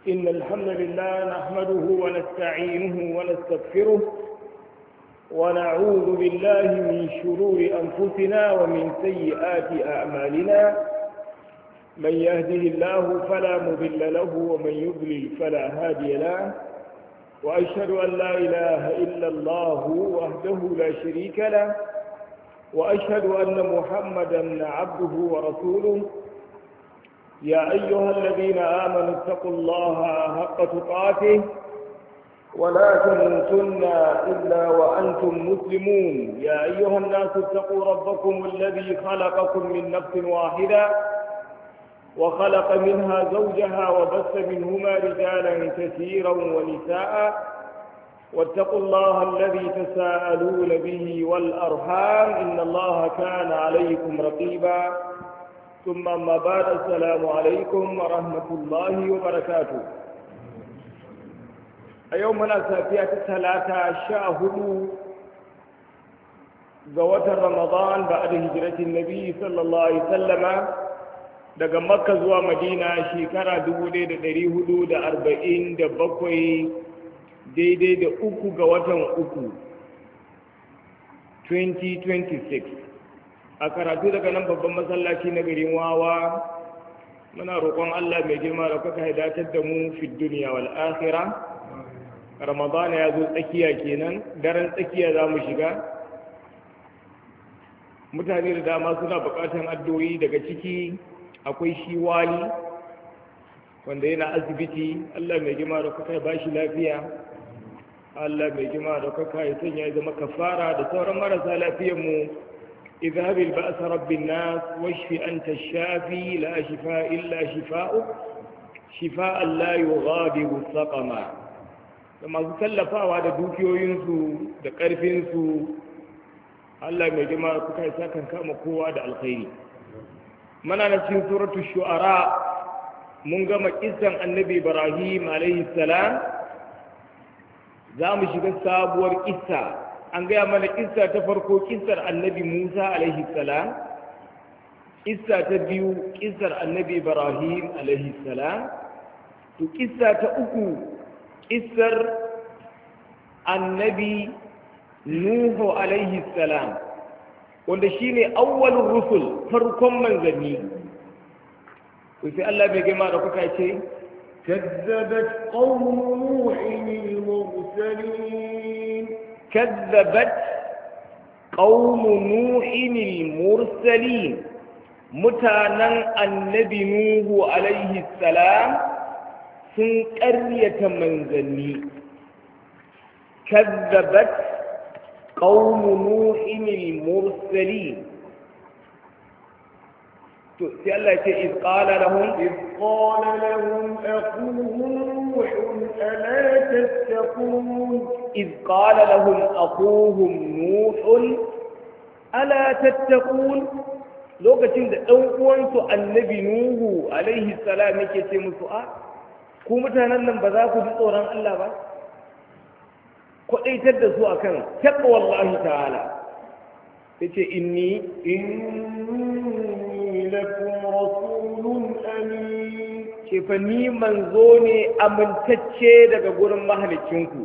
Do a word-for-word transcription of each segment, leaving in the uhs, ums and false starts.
إن الحمد لله نحمده ونستعينه ونستغفره ونعوذ بالله من شرور أنفسنا ومن سيئات أعمالنا من يهده الله فلا مضل له ومن يضلل فلا هادي له وأشهد أن لا إله إلا الله وحده لا شريك له وأشهد أن محمدًا عبده ورسوله يا أيها الذين آمنوا اتقوا الله حق تقاته ولا تموتن إلا وأنتم مسلمون يا أيها الناس اتقوا ربكم الذي خلقكم من نفس واحدة وخلق منها زوجها وبث منهما رجالا كثيرا ونساء واتقوا الله الذي تساءلون به والأرحام إن الله كان عليكم رقيبا ثم أما بعد السلام عليكم ورحمة الله وبركاته يومنا سافية الثلاثة شاهدوا قوة رمضان بعد هجرة النبي صلى الله عليه وسلم daga Makka zuwa Madina shekara dubu ɗaya da ɗari hudu da arba'in da bakwai daidai da uku ga watan uku twenty twenty-six a karatu daga nan babban masallaci na garin Wawa muna roƙon Allah mai girma da kuka hidatar da mu fi duniya wal akhirah Ramadan ya zo tsakiya kenan daren tsakiya za mu shiga mutane da dama suna buƙatar addu'o'i daga ciki akwai shi wali wanda yana asibiti Allah mai girma da kuka ba shi lafiya Allah mai girma da kuka ya sanya ya zama kafara da sauran marasa lafiyar mu اذهب البأس رب الناس واشف أنت الشافي لا شفاء إلا شفاؤك شفاء لا يغادر سقما لما تكلفوا da dukiyoyinsu da ƙarfinsu Allah mai jama'a kuka yi sakan kama kowa da alkhairi mana na cikin suratul shu'ara mun gama kissan annabi Ibrahim alaihi salam za mu shiga sabuwar kissa an gaya mana kissa ta farko kissar annabi Musa alaihi salam kissa ta biyu kissar annabi Ibrahim alaihi salam to kissa ta uku kissar annabi Nuhu alaihi salam wanda shine awwalur rusul farkon manzanni to sai Allah bai gama da kuka ce كذبت قوم نوح المرسلين كذبت قوم نوح المرسلين متانا النبي نوح عليه السلام سن قرية منزلي كذبت قوم نوح المرسلين تؤتي الله إذ قال لهم إذ قال لهم أخوهم نوح ألا تتقون إذ قال لهم أخوهم نوح ألا تتقون lokacin da ɗan uwansu annabi Nuhu alaihi salam yake ce musu a ku mutanen nan ba za ku ji tsoron Allah ba kwaɗaitar da su akan taqwallahi ta'ala yace inni inni lakum rasulun amin ce fa ni manzo ne amintacce daga gurin mahalicinku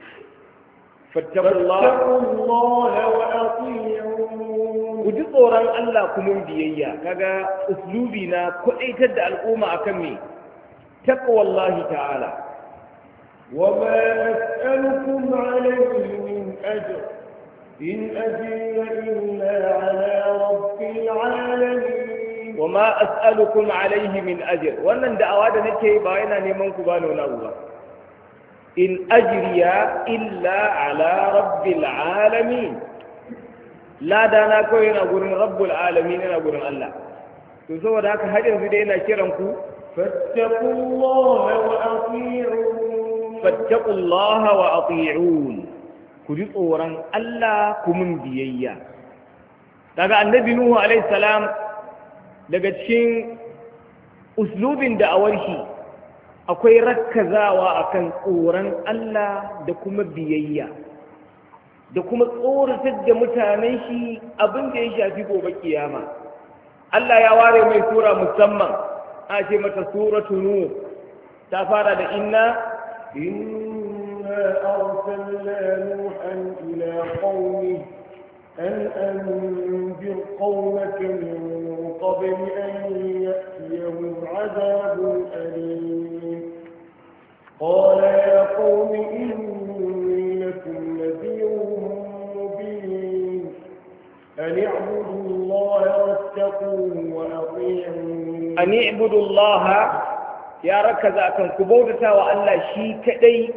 fattaqullaha wa ati'un ku ji tsoron Allah kuma biyayya kaga uslubi na kudaitar da al'umma akan me taqwallahi ta'ala wa ma as'alukum alayhi min ajr in ajriya illa ala rabbil alamin wa ma as'alukum alayhi min ajr wannan da'awa da nake ba yana neman ku ba nuna ba in ajriya illa ala rabbil alamin la dana kawai yana gurin rabbul alamin yana gurin Allah to saboda haka har yanzu dai yana kiran ku fattaqullaha wa ati'un fattaqullaha wa ati'un ku ji tsoron Allah ku mun biyayya daga annabi nuhu alaihi salam daga cikin uslubin da'awar shi akwai rakkazawa akan tsoron Allah da kuma biyayya da kuma tsoratar da mutanen shi abin da ya shafi gobe kiyama Allah ya ware mai sura musamman a ce mata suratu nuh ta fara da inna إنا أرسلنا نوحا إلى قومه أن أنذر قومك من قبل أن يأتيهم عذاب أليم قال يا قوم إني لكم نذير مبين أن اعبدوا الله واتقوه وأطيعون أن اعبدوا الله يا ركز أكن كبودة وألا شي كدي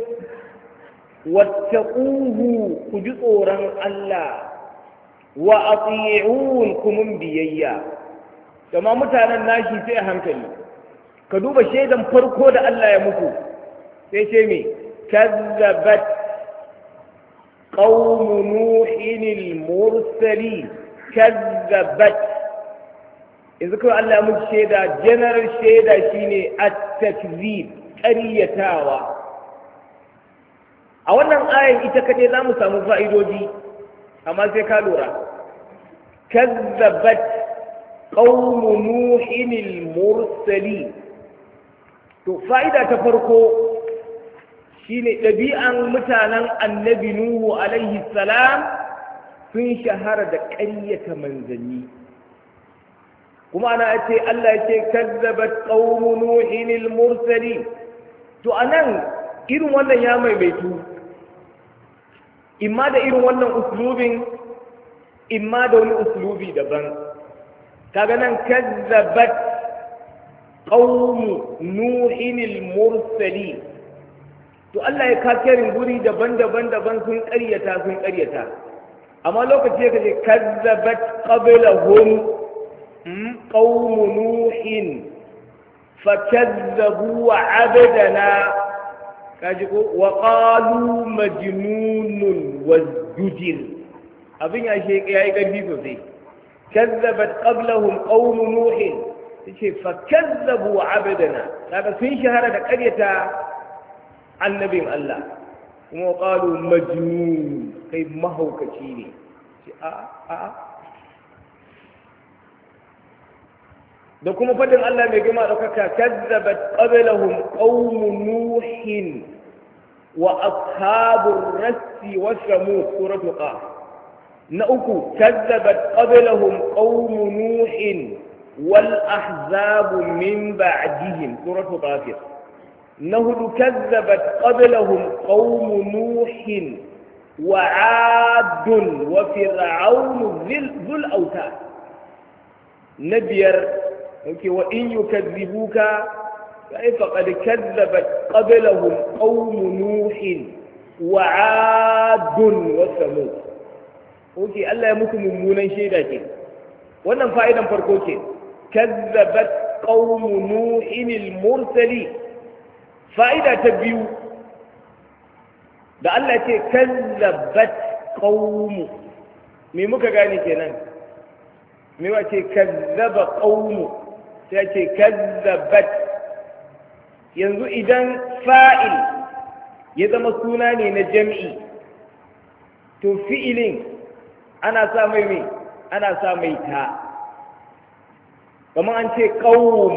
واتقوه كجسورا الله وأطيعون كمن بييا كما متانا ناشي سيئا هنكلي كدوب شيئا فرقو دا الله يمكو سيشيمي كذبت قوم نوح المرسلين كذبت إذا كان الله يمكو شيئا جنرال شيئا شيني التكذيب قريتاوا a wannan ayin ita kaɗai za mu samu fa'idoji amma sai ka lura kazzabat qaumu nuhin al-mursali to fa'ida ta farko shine ɗabi'an mutanen annabi nuhu alaihi salam sun shahara da ƙaryata manzanni kuma ana ce Allah ya ce kazzabat qaumu nuhin al-mursali to anan irin wannan ya maimaitu imma da irin wannan uslubin imma da wani uslubi daban kaga nan kazzabat qaumu nuhin al-mursali to Allah ya kakirin guri daban-daban daban sun ƙaryata sun ƙaryata amma lokaci yake ce kazzabat qablahum qaumu nuhin fakazzabu abdana kaji ko wa qalu majnunun wazdujir abin ya she yayi karfi sosai kazzabat qablahum qaum nuh yace fa kazzabu abdana kaga sun shahara da ƙaryata annabin Allah kuma qalu majnun kai mahaukaci ne a a da kuma fadin Allah mai gima ɗaukaka kazzabat qablahum qaumu nuhin wa ashabur rassi wa samud suratu qaf na uku kazzabat qablahum qaumu nuhin wal ahzab min ba'dihim suratu qaf na hudu kazzabat qablahum qaumu nuhin wa 'adun wa fir'aun dhul awtad na biyar اوكي وان يكذبوك فقد كذبت قبلهم قوم نوح وعاد وثمود اوكي الله يمكن ممونن شيدا ke wannan fa'idan farko ke kazzabat qaum nuh al-mursali fa'ida ta biyu da Allah ce kazzabat qaum me muka gane kenan me wace kazzaba qaum sai ce kazzabat yanzu idan fa'il ya zama suna ne na jam'i to fi'ilin ana sa mai mai ana sa mai ta kamar an ce qaum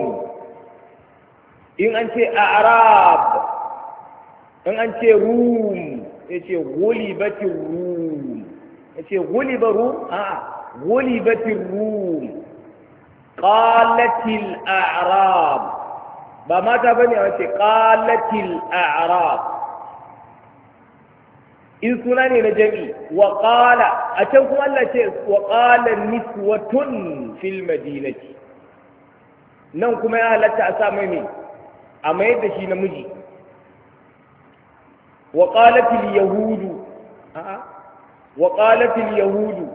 in an ce a'rab in an ce rum ya ce ghulibatir rum ya ce ghuliba rum a'a ghulibatir rum qalatil a'rab ba mata bane wace qalatil a'rab in suna ne na jami wa qala a can kuma Allah ce wa qala niswatun fil madinati nan kuma ya halatta a sa mai ne a mayar da shi namiji wa qalatil yahudu a'a wa qalatil yahudu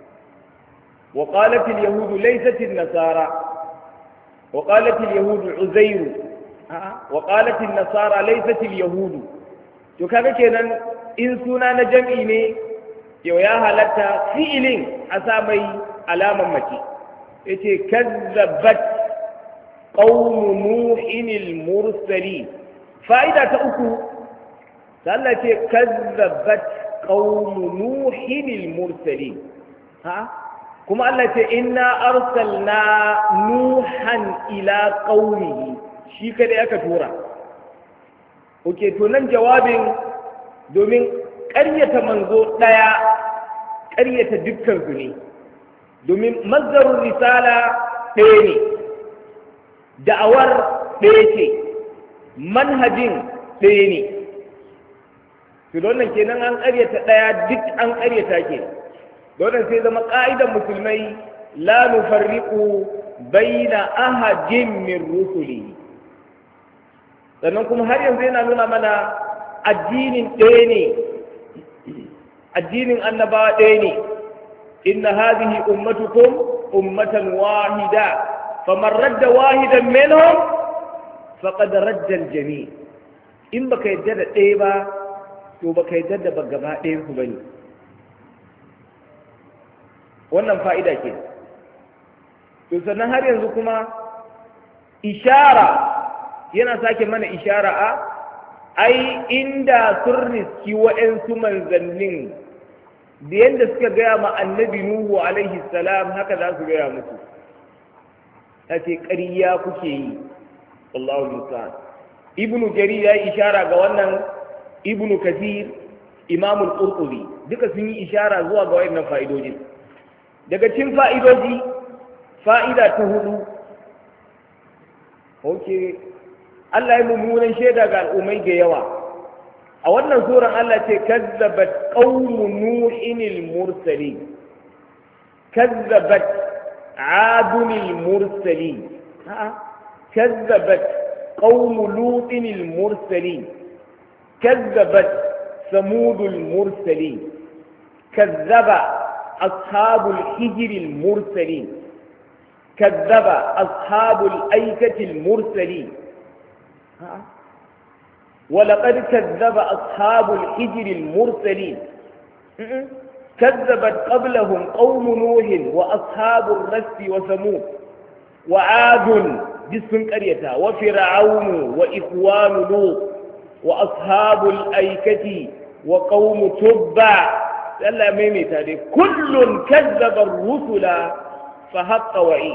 وقالت اليهود ليست النصارى وقالت اليهود عزير وقالت النصارى ليست اليهود to kaga kenan in suna na jam'i ne yau ya halatta fi'ilin a sa mai alaman mace yace kazzabat qaumu nuhin al-mursali fa'ida ta uku Allah ce kazzabat qaumu nuhin al-mursali ha kuma Allah ce inna arsalna nuhan ila qaumihi shi kada aka tura oke to nan jawabin domin ƙaryata manzo ɗaya ƙaryata dukkan su ne domin mazdarun risala ɗaya ne da'awar ɗaya ce manhajin ɗaya ne to don nan kenan an ƙaryata ɗaya duk an ƙaryata ke don sai zama ƙa'idan musulmai la nufarriqu baina ahadin min rusuli sannan kuma har yanzu yana nuna mana addinin ɗaya ne addinin annabawa ɗaya ne inna hadhihi ummatukum ummatan wahida faman radda wahidan minhum faqad radda al-jami' in baka yadda da ɗaya ba to baka yadda da ba gaba ɗayan su bane wannan fa'ida ke to sannan har yanzu kuma ishara yana sake mana ishara a ai inda sun riski wa'yansu manzannin da yadda suka gaya ma annabi nuhu alaihi salam haka za su gaya musu ta ce ƙarya kuke yi Allahu Musa ibnu jarir ya yi ishara ga wannan ibnu kasir imamul qurtubi duka sun yi ishara zuwa ga wayannan fa'idojin daga cikin fa'idoji fa'ida ta hudu okay Allah ya mummunan shaida ga al'ummai da yawa a wannan suran Allah ce kazzabat qaumu nuhin al-mursalin kazzabat adun al-mursalin a'a kazzabat qaumu lutin al-mursalin kazzabat samud al-mursalin kazzaba ashabul hijr al-mursalin kazzaba ashabul aikati al-mursalin ولقد كذب أصحاب الحجر المرسلين كذبت قبلهم قوم نوح وأصحاب الرس وثمود وعاد جسم قرية وفرعون وإخوان لوط وأصحاب الأيكة وقوم تبع الله ميميت هذه كل كذب الرسل فحق وعيد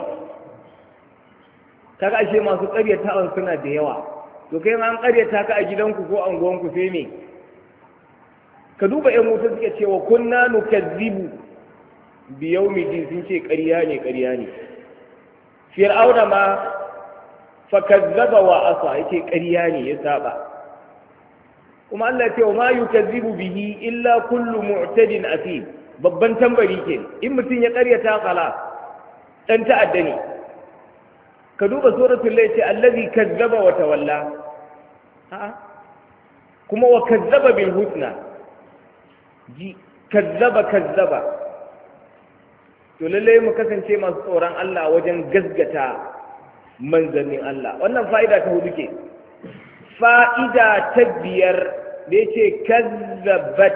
kaga ashe masu ƙaryata suna da yawa to kai an ƙaryata ka a gidanku ko anguwanku sai me ka duba ƴan wuta suke cewa kunna nukazzibu bi yawmiddin sun ce ƙarya ne ƙarya ne fir'auna ma fa kazzaba wa asa yake ƙarya ne ya saba kuma Allah ya ce wa ma yukazzibu bihi illa kullu mu'tadin asim babban tambari ke in mutum ya ƙaryata kala dan ta'adda ne ka duba suratul layl ce allazi kazzaba wa tawalla a'a kuma wa kazzaba bil husna ji kazzaba kazzaba to lalle mu kasance masu tsoron Allah wajen gaskata manzannin Allah wannan fa'ida ta hudu ke fa'ida ta biyar da yace kazzabat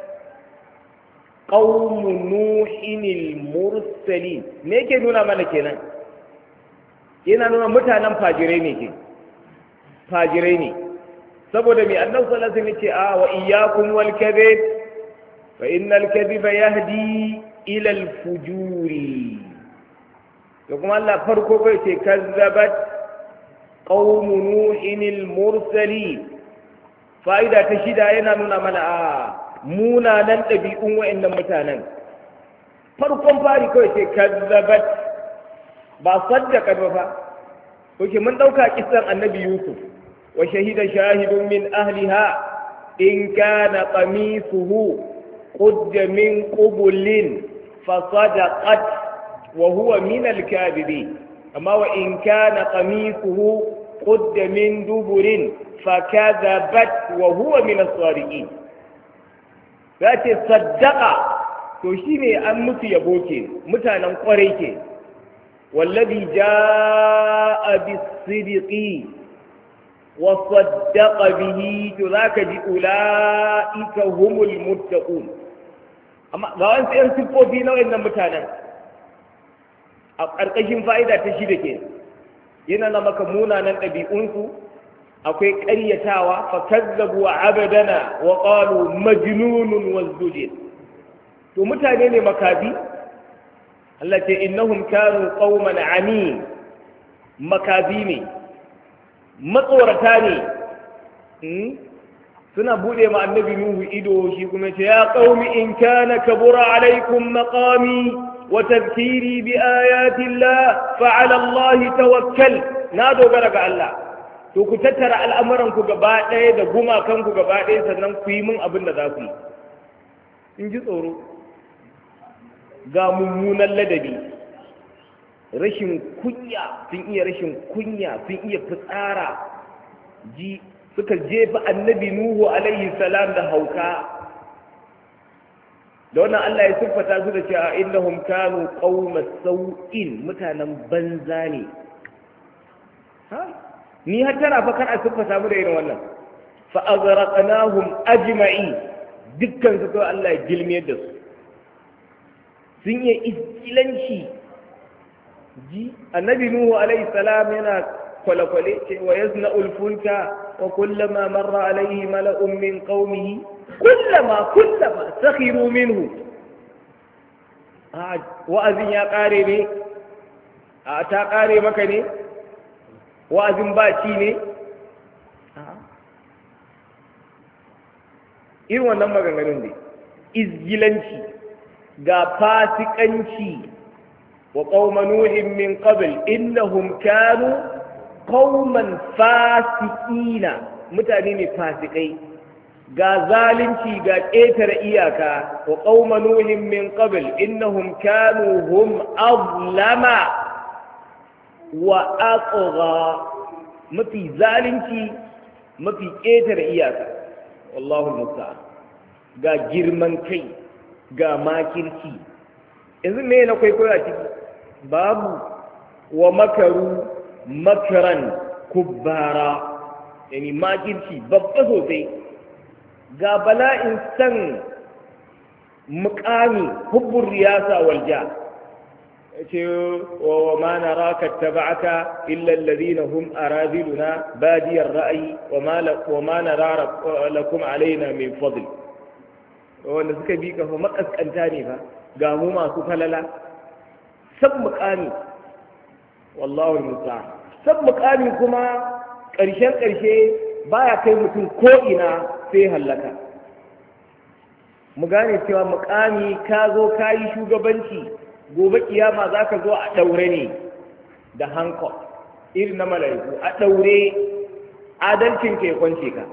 qaumu nuhin al mursalin me yake nuna mana kenan yana nuna mutanen fajirai ne ke fajirai ne saboda mai annabi sallallahu alaihi wasallam ce a wa iyyakum wal kadhib fa innal kadhiba yahdi ila al fujuri to kuma Allah farko kai ce kazzabat qaum nuhin al mursali fa'ida ta shida yana nuna mana a munanan ɗabi'un wa'annan mutanen farkon fari kawai ce kazzabat ba saddaka ba fa kuke mun dauka kisan annabi yusuf wa shahida shahidun min ahliha in kana qamisuhu qudda min qublin fa sadaqat wa huwa min al-kadhibin amma wa in kana qamisuhu qudda min duburin fa kadhabat wa huwa min as-sadiqin zace saddaqa to shine an musu yabo ke mutanen kwarai ke والذي جاء بالصدق وصدق به ذاك أولئك هم المتقون أما غوان سيان سبو في نوع إنما متانا أرقشين فائدة تشيدك ينانا مكمونا ننتبي أنسو أكوي كريتاوا فكذبوا عبدنا وقالوا مجنون وازدجر تو متانين مكابي Allah ce innahum kanu qauman amin makabi ne matsorata ne suna bude ma annabi nuhu ido shi kuma ce ya qaumi in kana kabura alaikum maqami wa tadhkiri bi ayati llah fa ala allah tawakkal na dogara ga Allah to ku tattara al'amuran ku gaba ɗaya da gumakan ku gaba ɗaya sannan ku yi min abin da za ku yi in ji tsoro ga mummunan ladabi rashin kunya sun iya rashin kunya sun iya fitsara ji suka jefa annabi nuhu alaihi salam da hauka da wannan Allah ya siffata su da cewa innahum kanu qauma sau'in mutanen banza ne ha ni har tana fa kar a siffata mu da irin wannan fa azraqnahum ajma'i dukkan su ko Allah ya gilmiyar da su sun yi iskilanci ji annabi nuhu alaihi salam yana kwale-kwale ce wa yazna'ul fulka wa kullama marra alaihi mala'un min qaumihi kullama kullama sakhiru minhu wa'azin ya kare ne a ta kare maka ne wa'azin baci ne irin wannan maganganun ne izgilanci ga fasikanci wa qauma nuhin min qabl innahum kanu qauman fasiqina mutane ne fasikai ga zalunci ga ƙetare iyaka wa qauma nuhin min qabl innahum kanu hum azlama wa aqgha mafi zalunci mafi ƙetare iyaka wallahu musta'an ga girman kai ga makirci yanzu me na kwaikwayo a ciki babu wa makaru makaran kubbara yani makirci babba sosai ga bala'in san mukami hubbun riyasa walja ce wa ma naraka taba'aka illa alladhina hum araziluna badiyar ra'ayi wa ma nara lakum alaina min fadl wanda suka bi ka fa makaskanta ne fa ga mu masu falala san mukami wallahu musta'an san mukami kuma ƙarshen ƙarshe baya kai mutum ko ina sai hallaka mu gane cewa mukami ka zo ka yi shugabanci gobe kiyama za ka zo a ɗaure ne da hankali irin na mala'iku a ɗaure adalcin ka ya kwance ka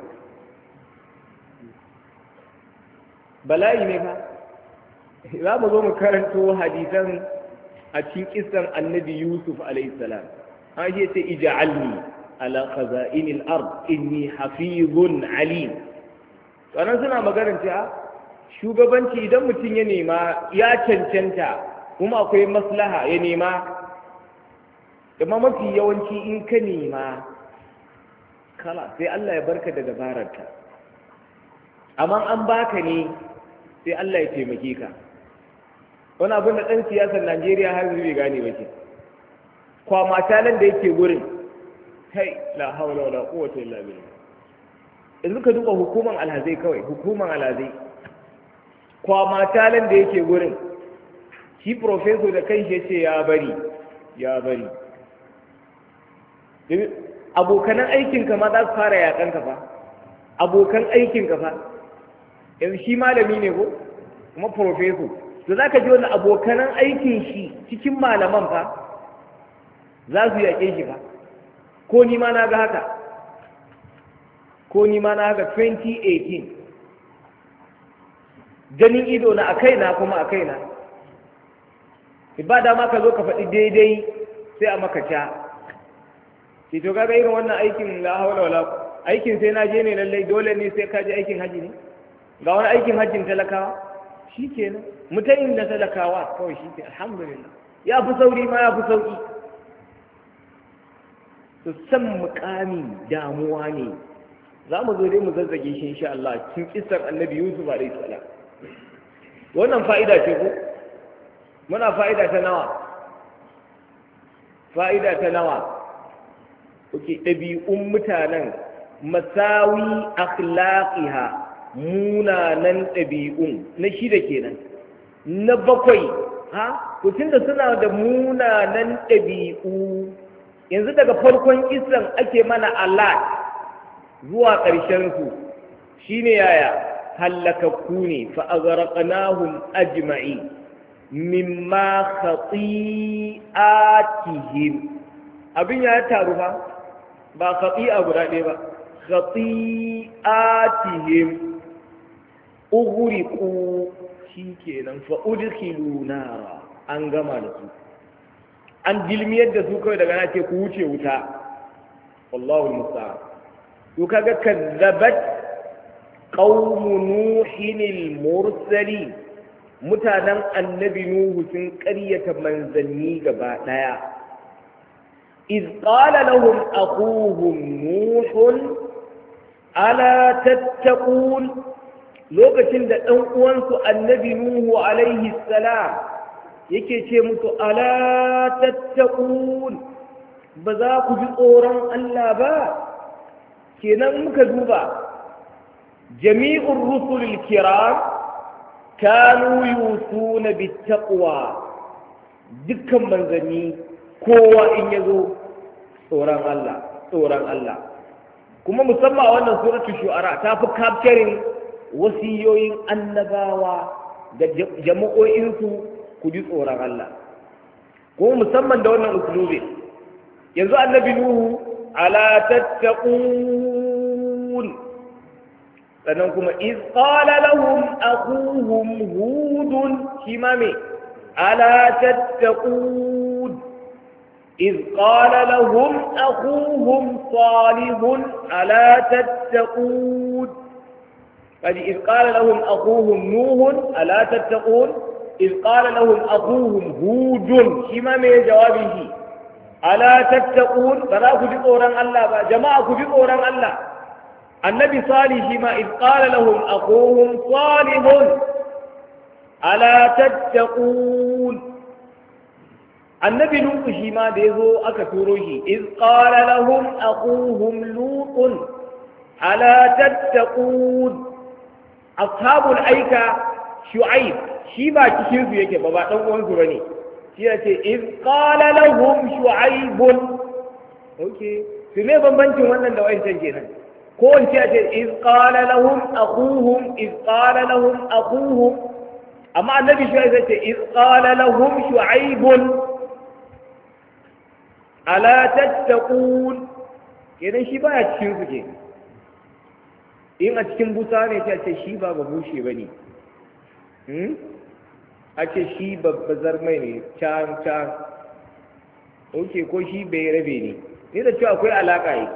bala'i ne fa za mu zo mu karanto hadisan a cikin kissan annabi yusuf alayhi salam an ce ce ija'alni ala khaza'inil ard inni hafizun alim sannan suna maganar cewa shugabanci idan mutum ya nema ya cancanta kuma akwai maslaha ya nema amma mafi yawanci in ka nema kala sai Allah ya barka da dabararka amma an baka ne sai Allah ya taimake ka wani abin da ɗan siyasar Najeriya har zai gane ba ke kwama talan da yake gurin kai la haula wala quwwata illa billah yanzu ka duba hukuman alhazai kawai hukuman alhazai kwama talan da yake gurin shi professor da kai shi ce ya bari ya bari abokanan aikinka ma za su fara yakan ka fa abokan aikinka fa yanzu shi malami ne ko kuma professor to za ka ji wani abokanan aikin shi cikin malaman fa za su yaƙe shi fa ko ni ma na ga haka ko ni ma na haka twenty eighteen ganin ido na a kaina kuma a kaina ba dama ka zo ka faɗi daidai sai a maka ca ce to kaga irin wannan aikin la hawla wala aikin sai na je ne lallai dole ne sai ka je aikin haji ne ga wani aikin hajjin talakawa shikenan mutayin da talakawa kawai shi ke alhamdulillah ya fi sauri ma ya fi sauki to san mukami damuwa ne za mu zo dai mu zazzage shi insha Allah cikin kissar annabi Yusuf alaihi salam wannan fa'ida ce ko muna fa'ida ta nawa fa'ida ta nawa kuke ɗabi'un mutanen masawi akhlaqiha munanan ɗabi'un na shida kenan na bakwai ha kucin da suna da munanan ɗabi'u yanzu daga farkon kisan ake mana alat zuwa ƙarshen su shine yaya halakakku ne fa aghraqnahum ajma'i mimma khati'atihim abin ya taru fa ba khati'a guda ɗaya ba khati'atihim ughriqu shikenan fa udkhilu nara an gama da su an dilmiyar da su kawai daga na ce ku wuce wuta wallahu musta'an to kaga kazzabat qaumu nuhin al-mursalin mutanen annabi nuhu sun ƙaryata manzanni gaba daya iz qala lahum aquhum nuhun ala tattaqun lokacin da ɗan uwansu annabi nuhu alaihi salam yake ce musu ala tattaqun ba za ku ji tsoron Allah ba kenan muka duba jami'ur rusulil kiram kanu yusuna bittaqwa dukkan manzanni kowa in yazo tsoron Allah tsoron Allah kuma musamman a wannan suratul shu'ara ta fi capturing wasiyoyin annabawa da jama'o'insu ku ji tsoron Allah kuma musamman da wannan usulubi yanzu annabi nuhu ala tattaqun sannan kuma iz qala lahum akhuhum hudun shi ma me ala tattaqun iz qala lahum akhuhum salihun ala tattaqun kaji iz qala lahum akhuhum nuhun ala tattaqun iz qala lahum akhuhum hudun shi ma me jawabin shi ala tattaqun ba za ku ji tsoron Allah ba jama'a ku ji tsoron Allah annabi salih shi ma iz qala lahum aquhum salihun ala tattaqun annabi lutu shi ma da yazo aka turo shi iz qala lahum aquhum lutun ala tattaqun ashabul aika shu'aib shi ba cikin su yake ba ba dan uwan su bane shi yace iz qala lahum shu'aibun okay to me bambancin wannan da wancan kenan ko wance yace iz qala lahum akhuhum iz qala lahum akhuhum amma annabi shu'aib yace iz qala lahum shu'aibun ala tattaqun kenan shi baya cikin su ke in a cikin busa ne sai ce shi ba babushe bane hmm a ce shi babbazar mai ne can can oke ko shi bai rabe ne ne da cewa akwai alaƙa yi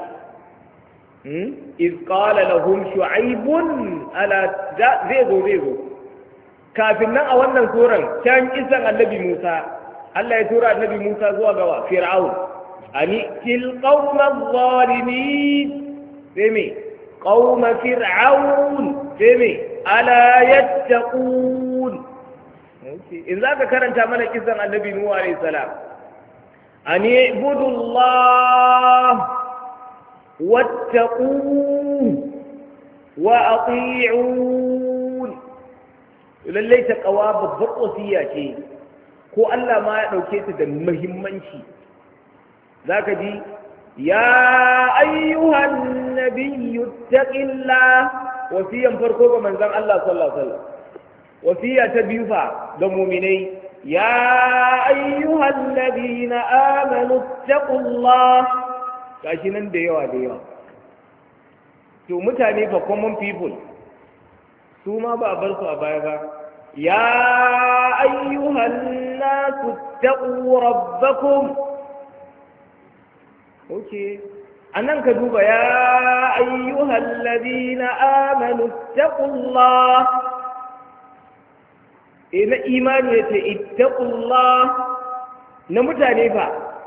iz qala lahum shu'aibun ala zai zo zai zo kafin nan a wannan suran can isan annabi Musa Allah ya tura annabi Musa zuwa ga Fir'aun ani til qauma zalimin sai me qauma fir'aun sai me ala yattaqun in za ka karanta mana kisan annabi Nuhu alayhi salam an ibudu Allah wattaqu wa ati'un lallai ta kawa babbar wasiya ce ko Allah ma ya dauke ta da muhimmanci zaka ji ya ayyuhan nabiyyu taqillah wasiyan farko ga manzon Allah sallallahu alaihi wasallam wasiya ta biyu fa ga muminai ya ayyuhal ladina amanu taqullah gashi nan da yawa da yawa to mutane fa common people su ma ba bar su a baya ba ya ayyuhan nasu taqu rabbakum okay anan ka duba ya ayyuhal ladina amanu taqullah e na imani ya ce ittaqullah na mutane fa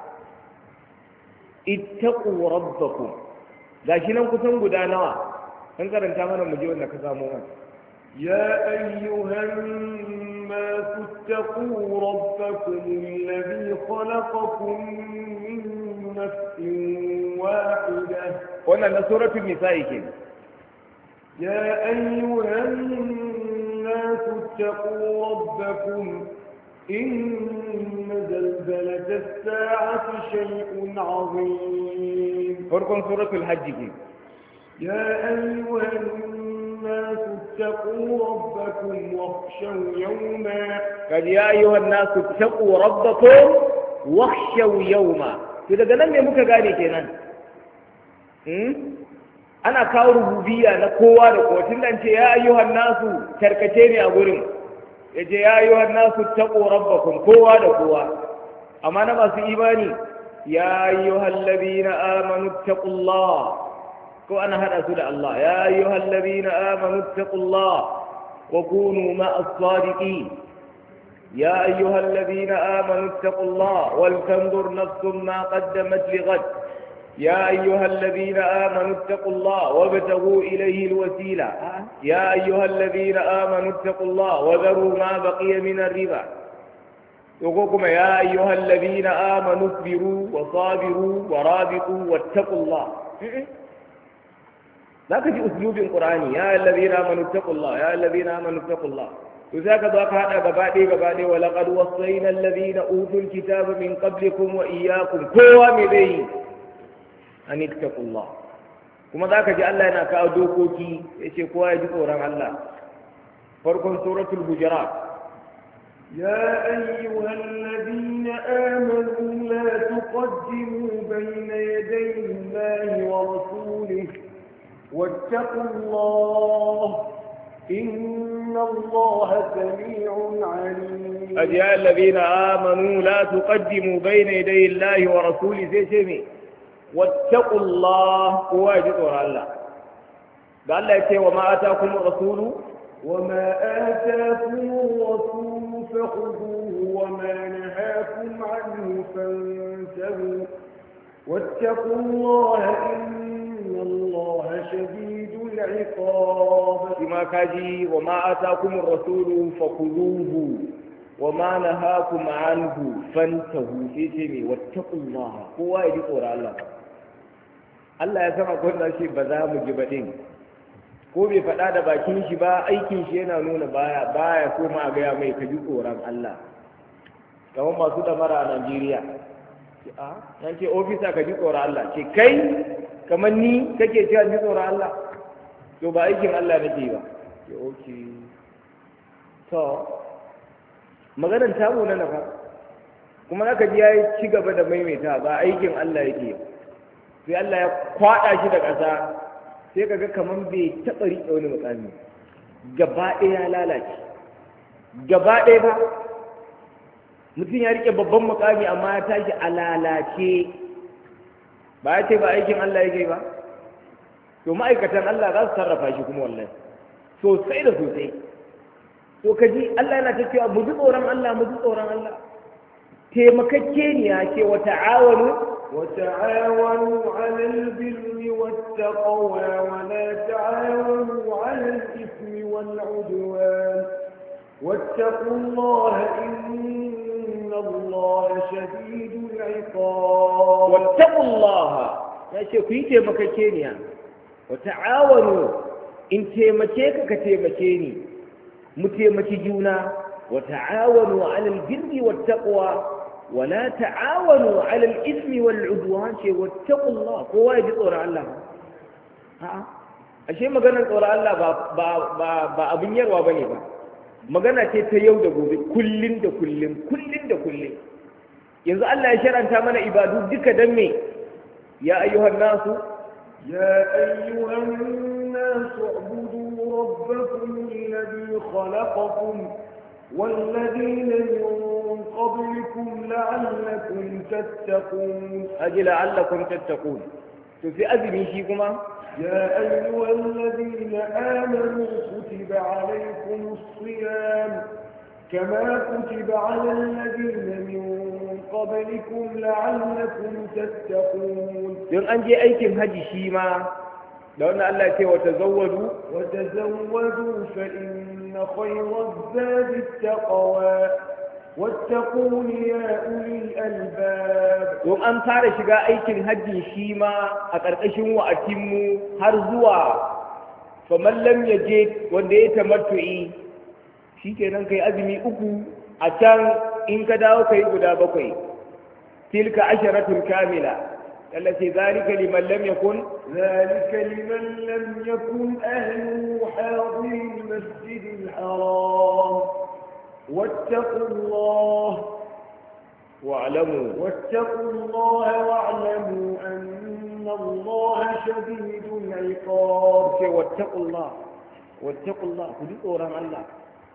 ittaqu rabbakum gashi nan kusan guda nawa an karanta mana mu je wanda ka samu wannan ya ayyuhan nasu ittaqu rabbakum alladhi khalaqakum min nafsin wahidah wannan na suratul nisa'i ke ya ayyuhan الناس اتقوا ربكم إن زلزلة الساعة شيء عظيم فرق سورة الحج يا أيها الناس اتقوا ربكم واخشوا يوما قال يا أيها الناس اتقوا ربكم واخشوا يوما إذا قلنا لي مكا قالي كينا أنا كاو ربوبية نقوى لقوة أنت يا أيها الناس تركتيني أقولهم يا أيها الناس اتقوا ربكم قوة لقوة أما أنا ما في إيماني يا أيها الذين آمنوا اتقوا الله كو أنا هذا سورة الله يا أيها الذين آمنوا اتقوا الله وكونوا مع الصادقين يا أيها الذين آمنوا اتقوا الله ولتنظر نفس ما قدمت لغد يا أيها الذين آمنوا اتقوا الله وابتغوا إليه الوسيلة يا أيها الذين آمنوا اتقوا الله وذروا ما بقي من الربا يقولكم يا أيها الذين آمنوا اصبروا وصابروا ورابطوا واتقوا الله ذاك في أسلوب قرآني يا الذين آمنوا اتقوا الله يا الذين آمنوا اتقوا الله وذاك ذاك هذا قبادي قبادي ولقد وصينا الذين أوتوا الكتاب من قبلكم وإياكم كوا مبين أن اتقوا الله كما ذاك جاء الله أنا كأدوكوكي يشي كوا يجب أوران الله فرق سورة الحجرات يا أيها الذين آمنوا لا تقدموا بين يدي الله ورسوله واتقوا الله إن الله سميع عليم. يا الذين آمنوا لا تقدموا بين يدي الله ورسوله زي سمي واتقوا الله هو يجدر الله قال الله وما آتاكم الرسول وما آتاكم الرسول فخذوه وما نهاكم عنه فانتهوا واتقوا الله إن الله شديد العقاب. كما كاجي وما آتاكم الرسول فخذوه وما نهاكم عنه فانتهوا في سمي واتقوا الله هو يجدر الله Allah ya sama kunna shi ba za mu ji baɗin ko bai faɗa da bakin shi ba aikin shi yana nuna baya baya so ma gaya mai ka ji tsoron Allah kamar masu damara a Najeriya a nan ce ofisa ka ji tsoron Allah ce kai kamar ni kake cewa ji tsoron Allah to ba aikin Allah nake ba ce okay to maganar tamu na nafa kuma zaka ji yayi ci gaba da maimaita ba aikin Allah yake ba sai Allah ya kwaɗa shi da ƙasa sai kaga kaman bai taɓa riƙe wani mukami gaba ɗaya ya lalace gaba ɗaya ba mutum ya riƙe babban mukami amma ya tashi a lalace ba ya ce ba aikin Allah yake ba to ma'aikatan Allah za su sarrafa shi kuma wallahi sosai da sosai to kaji Allah yana ta cewa mu ji tsoron Allah mu ji tsoron Allah taimakakeniya ce wa ta'awanu وتعاونوا على البر والتقوى ولا تعاونوا على الإثم والعدوان واتقوا الله إن الله شديد العقاب. واتقوا الله يا شيخ كي مككينيا وتعاونوا إن تيمكيك كتيمكيني متيمكي جونا وتعاونوا على البر والتقوى ولا تعاونوا على الإثم والعدوان واتقوا الله هو يجي طور الله ها ashe maganar tsoron Allah ba ba ba ba abin yarwa bane ba magana ce ta yau da gobe kullun da kullun kullun da kullun yanzu Allah ya sharanta mana ibadu duka dan me ya ayyuhan nasu ya ayyuhan nasu ubudu rabbakum alladhi khalaqakum والذين من قبلكم لعلكم تتقون أجل لعلكم تتقون في أذن شيكما يا أيها الذين آمنوا كتب عليكم الصيام كما كتب على الذين من قبلكم لعلكم تتقون يوم أنجي أيكم هجي شيما لو أن الله يقول وتزودوا وتزودوا فإن خير الزاد التقوى واتقون يا أولي الألباب. يوم أن صار شجاع أيكن هجي شيما أتركشوا وأتموا هرزوا فمن لم يجد وندي تمتعي shi kenan kai azumi uku a can in ka dawo kai guda bakwai tilka asharatun kamila التي ذلك لمن لم يكن ذلك لمن لم يكن أهله حاضر المسجد الحرام واتقوا الله واعلموا واتقوا الله واعلموا أن الله شديد العقاب. واتقوا الله واتقوا الله كل قرآن الله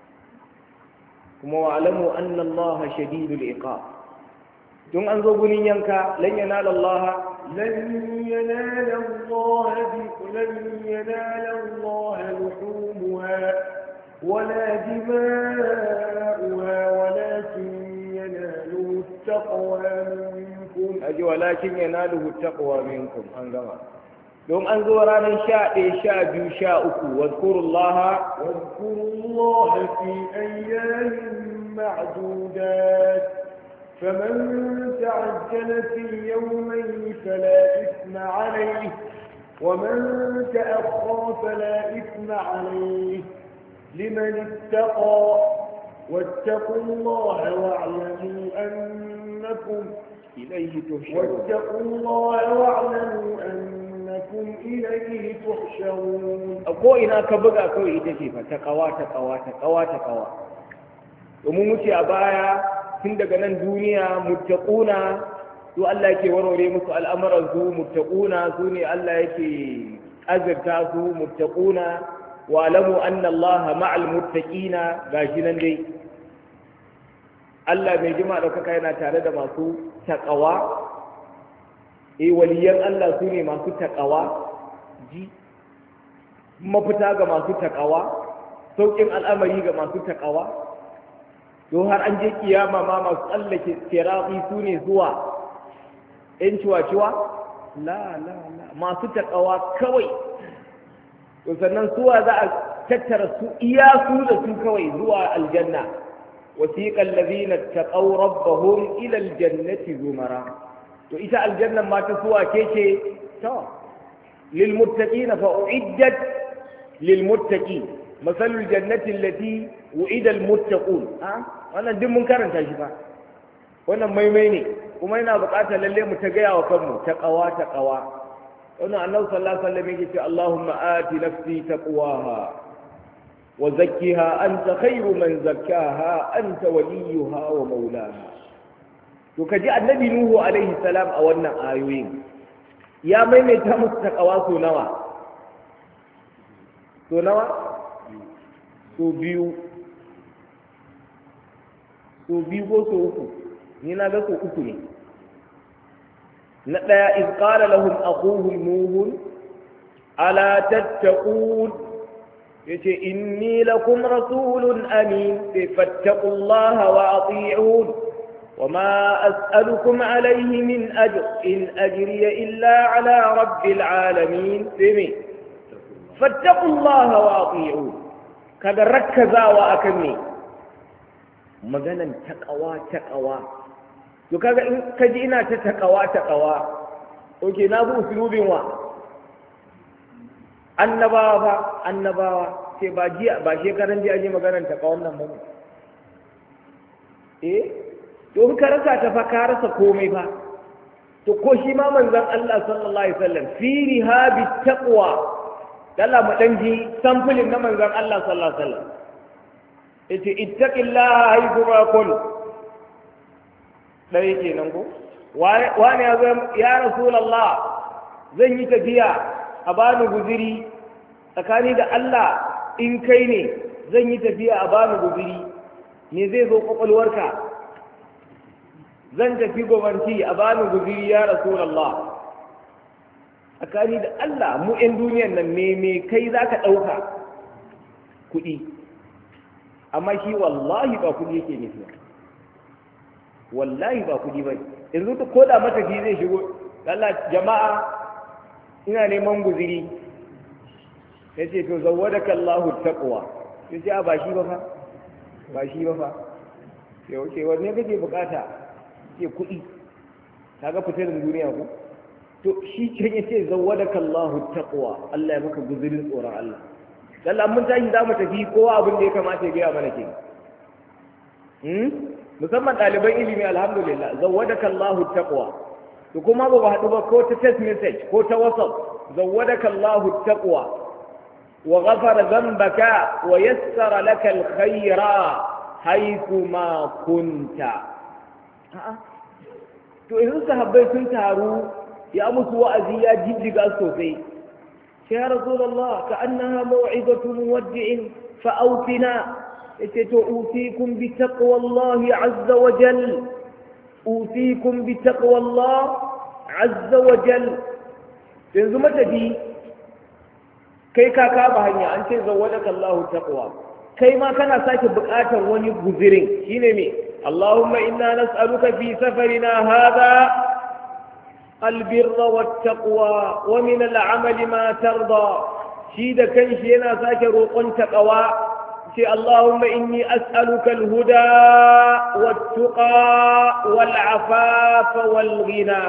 كما واعلموا أن الله شديد العقاب. دون أن ذوبني ينكا لن ينال الله لن ينال الله لن ينال الله لحومها ولا دماؤها ولكن يناله التقوى منكم. أجي ولكن يناله التقوى منكم. أنجما دون أن ذورانا شاء شاء بيو شاء واذكروا الله واذكروا الله في أيام معدودات فمن تعجل في يومين فلا إثم عليه ومن تأخر فلا إثم عليه لمن اتقى واتقوا الله واعلموا أنكم إليه تحشرون واتقوا الله واعلموا أنكم إليه تحشرون. أقوى إنا كبقى كوي إتشيفة تقوى تقوى تقوى تقوى وممتي أبايا tun daga nan duniya muttaquna su Allah yake warware musu al'amuran su muttaquna su ne Allah yake azurta su muttaquna wa alamu anna Allah ma'al muttaqina gashi nan dai Allah mai jima daukaka yana tare da masu taqawa eh waliyan Allah su ne masu taqawa ji mafita ga masu taqawa saukin al'amari ga masu taqawa don har an je kiyama ma masu tsallake sirafi su ne zuwa ‘yan ciwa-ciwa? La, la, la, masu taƙawa kawai. To sannan suwa za a tattara su iya su da su kawai zuwa aljanna. Wasiƙan lazina taƙau rabbahum ila aljannati zumara. To ita aljannan ma ta suwa ke ce, ta, lilmuttaƙi na fa'u'iddat lilmuttaƙi. Masalul jannatin lati wu'idal muttaqun. Wannan duk mun karanta shi ba. Wannan maimai ne kuma yana buƙatar lalle mu ta gaya wa kanmu ta ƙawa ta ƙawa. Wannan Annabi sallallahu alaihi wasallam yake ce Allahumma ati nafsi taqwaha wa zakkiha anta khairu man zakkaha anta waliyuha wa maulaha. To kaji Annabi Nuhu alaihi salam a wannan ayoyin ya maimaita musu taqwa so nawa? So nawa? So biyu. So biyu ko so uku? Ni na ga so uku ne. Na ɗaya iz qala lahum aquhum nuhun ala tattaqun yace inni lakum rasulun amin fattaqullaha wa ati'un wama as'alukum alayhi min ajr in ajriya illa ala rabbil alamin sami fattaqullaha wa ati'un kaga rakkazawa akan ne maganan taqwa taqwa to kaga in kaji ina ta taqwa taqwa oke na bu usulubin wa annabawa fa annabawa sai ba jiya ba shekaran jiya je maganar taqwa wannan ba eh to in ka rasa ta fa ka rasa komai fa to ko shi ma manzon Allah sallallahu alaihi wasallam fi rihabi taqwa dalla mu dan ji samfulin na manzon Allah sallallahu alaihi wasallam yace ittaqillaha haythu ma kun dai kenan ko wani ya zo ya rasulullah zan yi tafiya a bani guziri tsakani da Allah in kai ne zan yi tafiya a bani guziri me zai zo kwakwalwarka zan tafi gwamnati a bani guziri ya rasulullah tsakani da Allah mu 'yan duniyan nan me me kai za ka ɗauka kuɗi amma shi wallahi ba kuɗi yake nufi wallahi ba kuɗi ba yanzu ta koda matafi zai shigo Allah jama'a ina neman guziri ya ce to zawwadaka Allahu taqwa ya ce ba shi ba fa ba shi ba fa ya wuce wanne kake bukata ce kuɗi kaga fitarin duniya ko to shi can ya ce zawwadaka Allahu taqwa Allah ya maka guzirin tsoron Allah Allah mun tashi za mu tafi kowa abin da ya kamata ya gaya mana ke musamman ɗaliban ilimi alhamdulillah zawwadaka Allahu taqwa to kuma ba ba haɗu ba ko ta text message ko ta whatsapp zawwadaka Allahu taqwa wa ghafara dhanbaka wa yassara laka alkhayra haythu ma kunta. a'a to idan sahabbai sun taru ya musu wa'azi ya jijjiga sosai ya rasulullah ka annaha maw'izatu muwaddi'in fa awtina yace to usikum bi taqwallahi azza wa jal usikum bi taqwallahi azza wa jal yanzu matafi kai ka kaba hanya an ce zawwadaka Allahu taqwa kai ma kana sake buƙatar wani guzirin shine me Allahumma inna nas'aluka fi safarina hadha albirra wattaqwa wa min al'amali ma tarda shi da kanshi yana sake roƙon taqwa ce Allahumma inni as'aluka al-huda wat-tuqa wal-afafa wal-ghina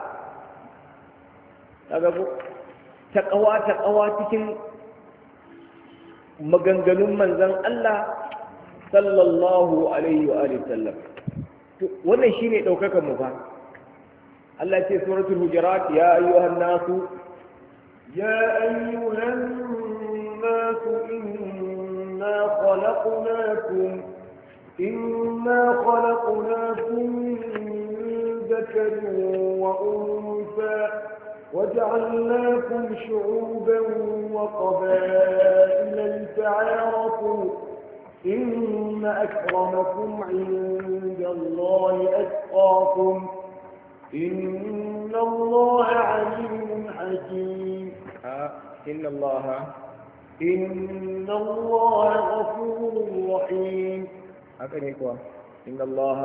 kaga ko taqwa taqwa cikin maganganun manzon Allah sallallahu alaihi wa alihi sallam to wannan shine daukakan mu fa Allah ce suratul hujurat ya ayyuhan nasu ya ayyuhan nasu inna khalaqnakum inna khalaqnakum min dhakarin wa untha وجعلناكم شعوبا وقبائل لتعارفوا إن أكرمكم عند الله أتقاكم إن الله عليم حكيم آه. إن الله إن الله غفور رحيم أكرمكم إن الله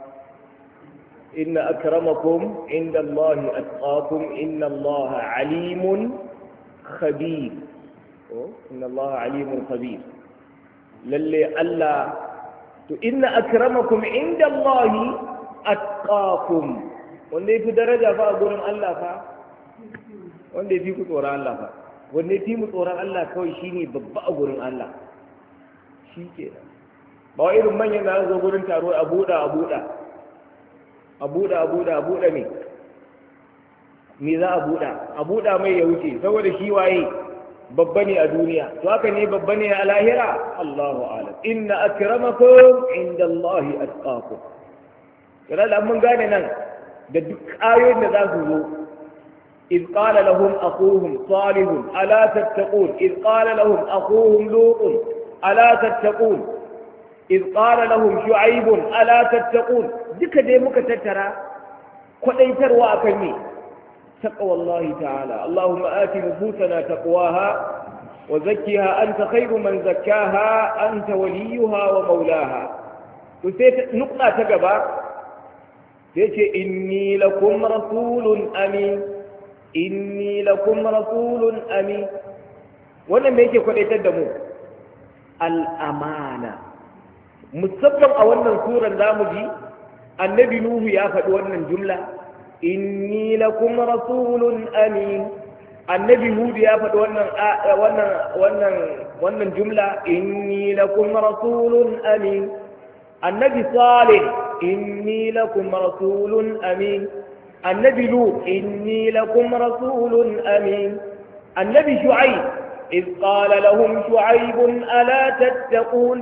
إن أكرمكم عند الله أتقاكم إن الله عليم خبير إن الله عليم خبير للي ألا إن أكرمكم عند الله أتقاكم wanda ya fi daraja fa a gurin Allah fa wanda ya fi ku tsoron Allah fa wanda ya fi mu tsoron Allah kawai shine babba a gurin Allah shi ke ba wa irin manyan da zo gurin taro a buɗa a buɗa a buɗa a buɗa a buɗa ne me za a buɗa a buɗa mai ya wuce saboda shi waye babba ne a duniya to haka ne babba ne a lahira Allahu a'lam inna akramakum inda Allahi atqakum kada da mun gane nan da duk ayoyin da za su zo إذ قال لهم أخوهم صالح ألا تتقون إذ قال لهم أخوهم لوط ألا تتقون إذ قال لهم شعيب ألا تتقون ذكا دي مكا تترى قديتر وأكمي تقوى الله تعالى اللهم آت نفوسنا تقواها وزكها أنت خير من زكاها أنت وليها ومولاها وسيت نقطة تقبع yace inni lakum rasulun amin inni lakum rasulun amin wannan me yake kwadaitar da mu al-amana musamman a wannan suran zamu ji annabi nuhu ya faɗi wannan jumla inni lakum rasulun amin annabi hud ya faɗi wannan wannan wannan wannan jumla inni lakum rasulun amin النبي صالح إني لكم رسول أمين النبي لوط إني لكم رسول أمين النبي شعيب إذ قال لهم شعيب ألا تتقون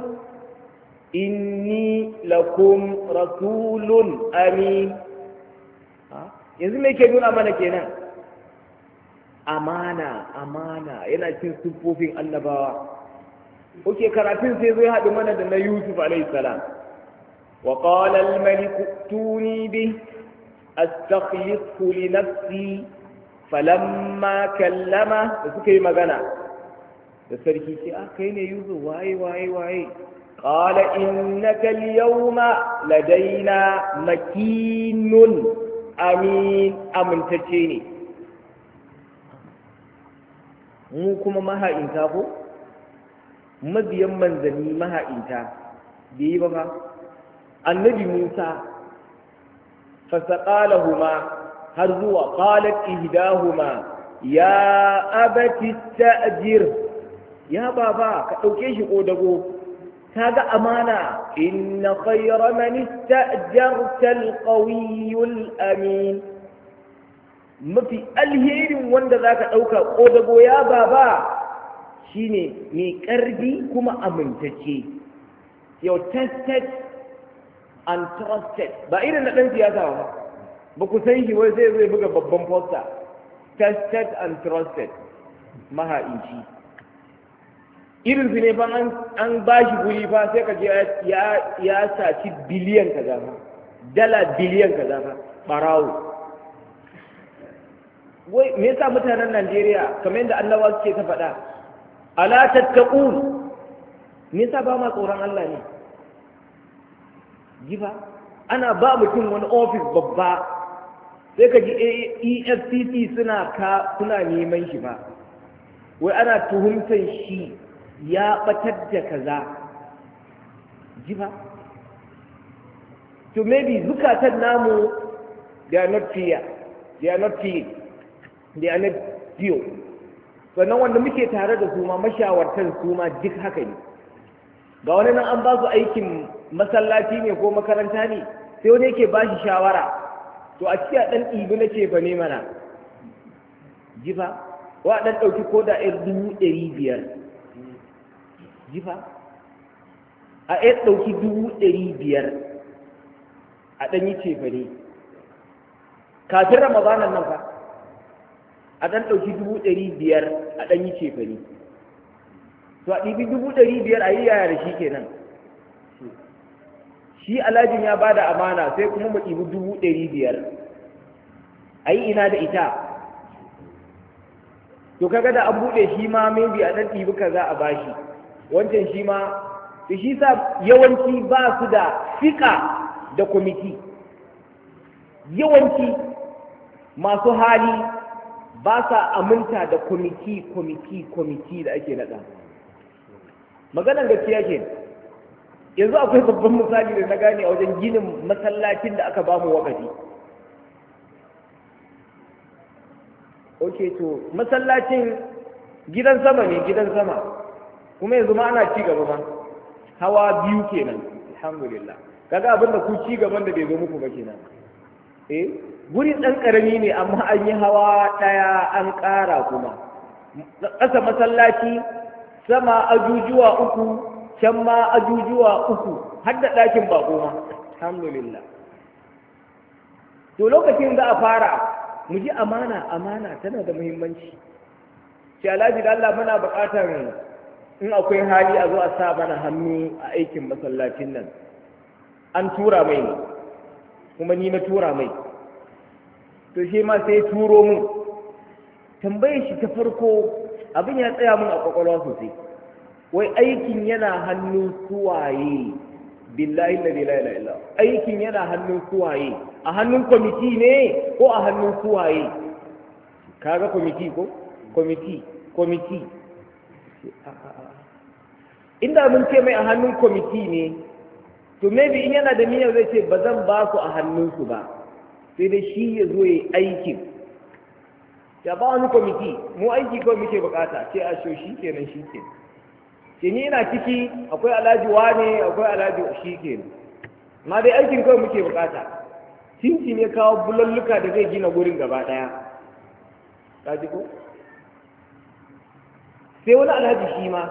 إني لكم رسول أمين yanzu me ke nuna mana kenan amana amana yana cin siffofin annabawa oke karatun sai zai haɗu mana da na Yusuf alayhi salam وقال الملك ائتوني به استخلصه لنفسي فلما كلمه سكي مغنى da sarki ce a kai ne yuzu waye waye waye qala innaka al-yawma ladaina makinun amin amintacce ne mu kuma maha'inta ko mabiyan manzanni maha'inta bai ba ba النبي موسى فسقالهما هرزوا قالت إهداهما يا أبت استأجر يا بابا كأوكيش قودقو هذا أمانة إن خير من استأجرت القوي الأمين mafi alherin wanda za ka ɗauka ƙodago ya baba shine mai ƙarfi kuma amintacce. Yau tested and trusted ba irin na ɗan siyasa ba ba ku san shi wai zai zai buga babban poster tested and trusted maha'inci irin su ne fa an ba shi guri fa sai ka je ya saci biliyan kaza fa dala biliyan kaza fa ɓarawo. wai me yasa mutanen Najeriya kamar yadda annabawa suke ta faɗa ala tattaqun me yasa ba ma tsoron Allah ne ji ba ana ba mutum wani ofis babba sai ka ji E F C C suna ka suna neman shi ba wai ana tuhumtan shi ya batar da kaza ji ba to maybe zukatan namu they are not clear they are not clear they are not pure sannan wanda muke tare da su ma mashawartan su ma duk haka ne ga wani nan an ba su aikin masallaci ne ko makaranta ne sai wani yake ba shi shawara to a cikin ɗan ɗibi na ce fa ne mana jifa wa ɗan ɗauki ko da ɗan dubu ɗari biyar jifa a ɗan ɗauki dubu ɗari biyar a ɗan yi ce fa ne kafin ramadanan nan fa a ɗan ɗauki dubu ɗari biyar a ɗan yi ce fa ne to a ɗibi dubu ɗari biyar a yi yaya da shi kenan shi alhajin ya bada amana sai kuma mu ɗibi dubu ɗari biyar a yi ina da ita to kaga da an buɗe shi ma maybe a ɗan ɗibi kaza a bashi wancan shi ma da shi sa yawanci ba su da fiƙa da kwamiti yawanci masu hali ba sa aminta da kwamiti kwamiti kwamiti da ake naɗa maganan gaskiya ke yanzu akwai babban misali da na gane a wajen ginin masallacin da aka bamu wakafi ok to masallacin gidan sama ne gidan sama kuma yanzu ma ana ci gaba ma hawa biyu kenan alhamdulillah kaga abin da ku ci gaban da bai zo muku ba kenan eh guri dan karami ne amma an yi hawa daya an ƙara kuma ƙasa masallaci sama ajujuwa uku can ma ajujuwa uku har da ɗakin bako ma alhamdulillah to lokacin za a fara mu ji amana amana tana da muhimmanci sai alhaji da Allah muna buƙatar in akwai hali a zo a sa mana hannu a aikin masallacin nan an tura mai ne kuma ni na tura mai to shi ma sai turo mun tambayar shi ta farko abin ya tsaya mun a kwakwalwa sosai wai aikin yana hannun suwaye billahi la ilaha illa aikin yana hannun suwaye a hannun kwamiti ne ko a hannun suwaye kaga kwamiti ko kwamiti kwamiti inda mun ce mai a hannun kwamiti ne to maybe in yana da niyyar zai ce ba zan ba su a hannunsu ba sai dai shi ya zo ya aikin ya ba wani kwamiti mu aiki kawai muke bukata ce a sho shi kenan shi kenan ce ni ina ciki akwai alhaji wane akwai alhaji shi kenan ma dai aikin kawai muke bukata tinci ne kawo bulalluka da zai gina gurin gaba daya ka ji ko sai wani alhaji shi ma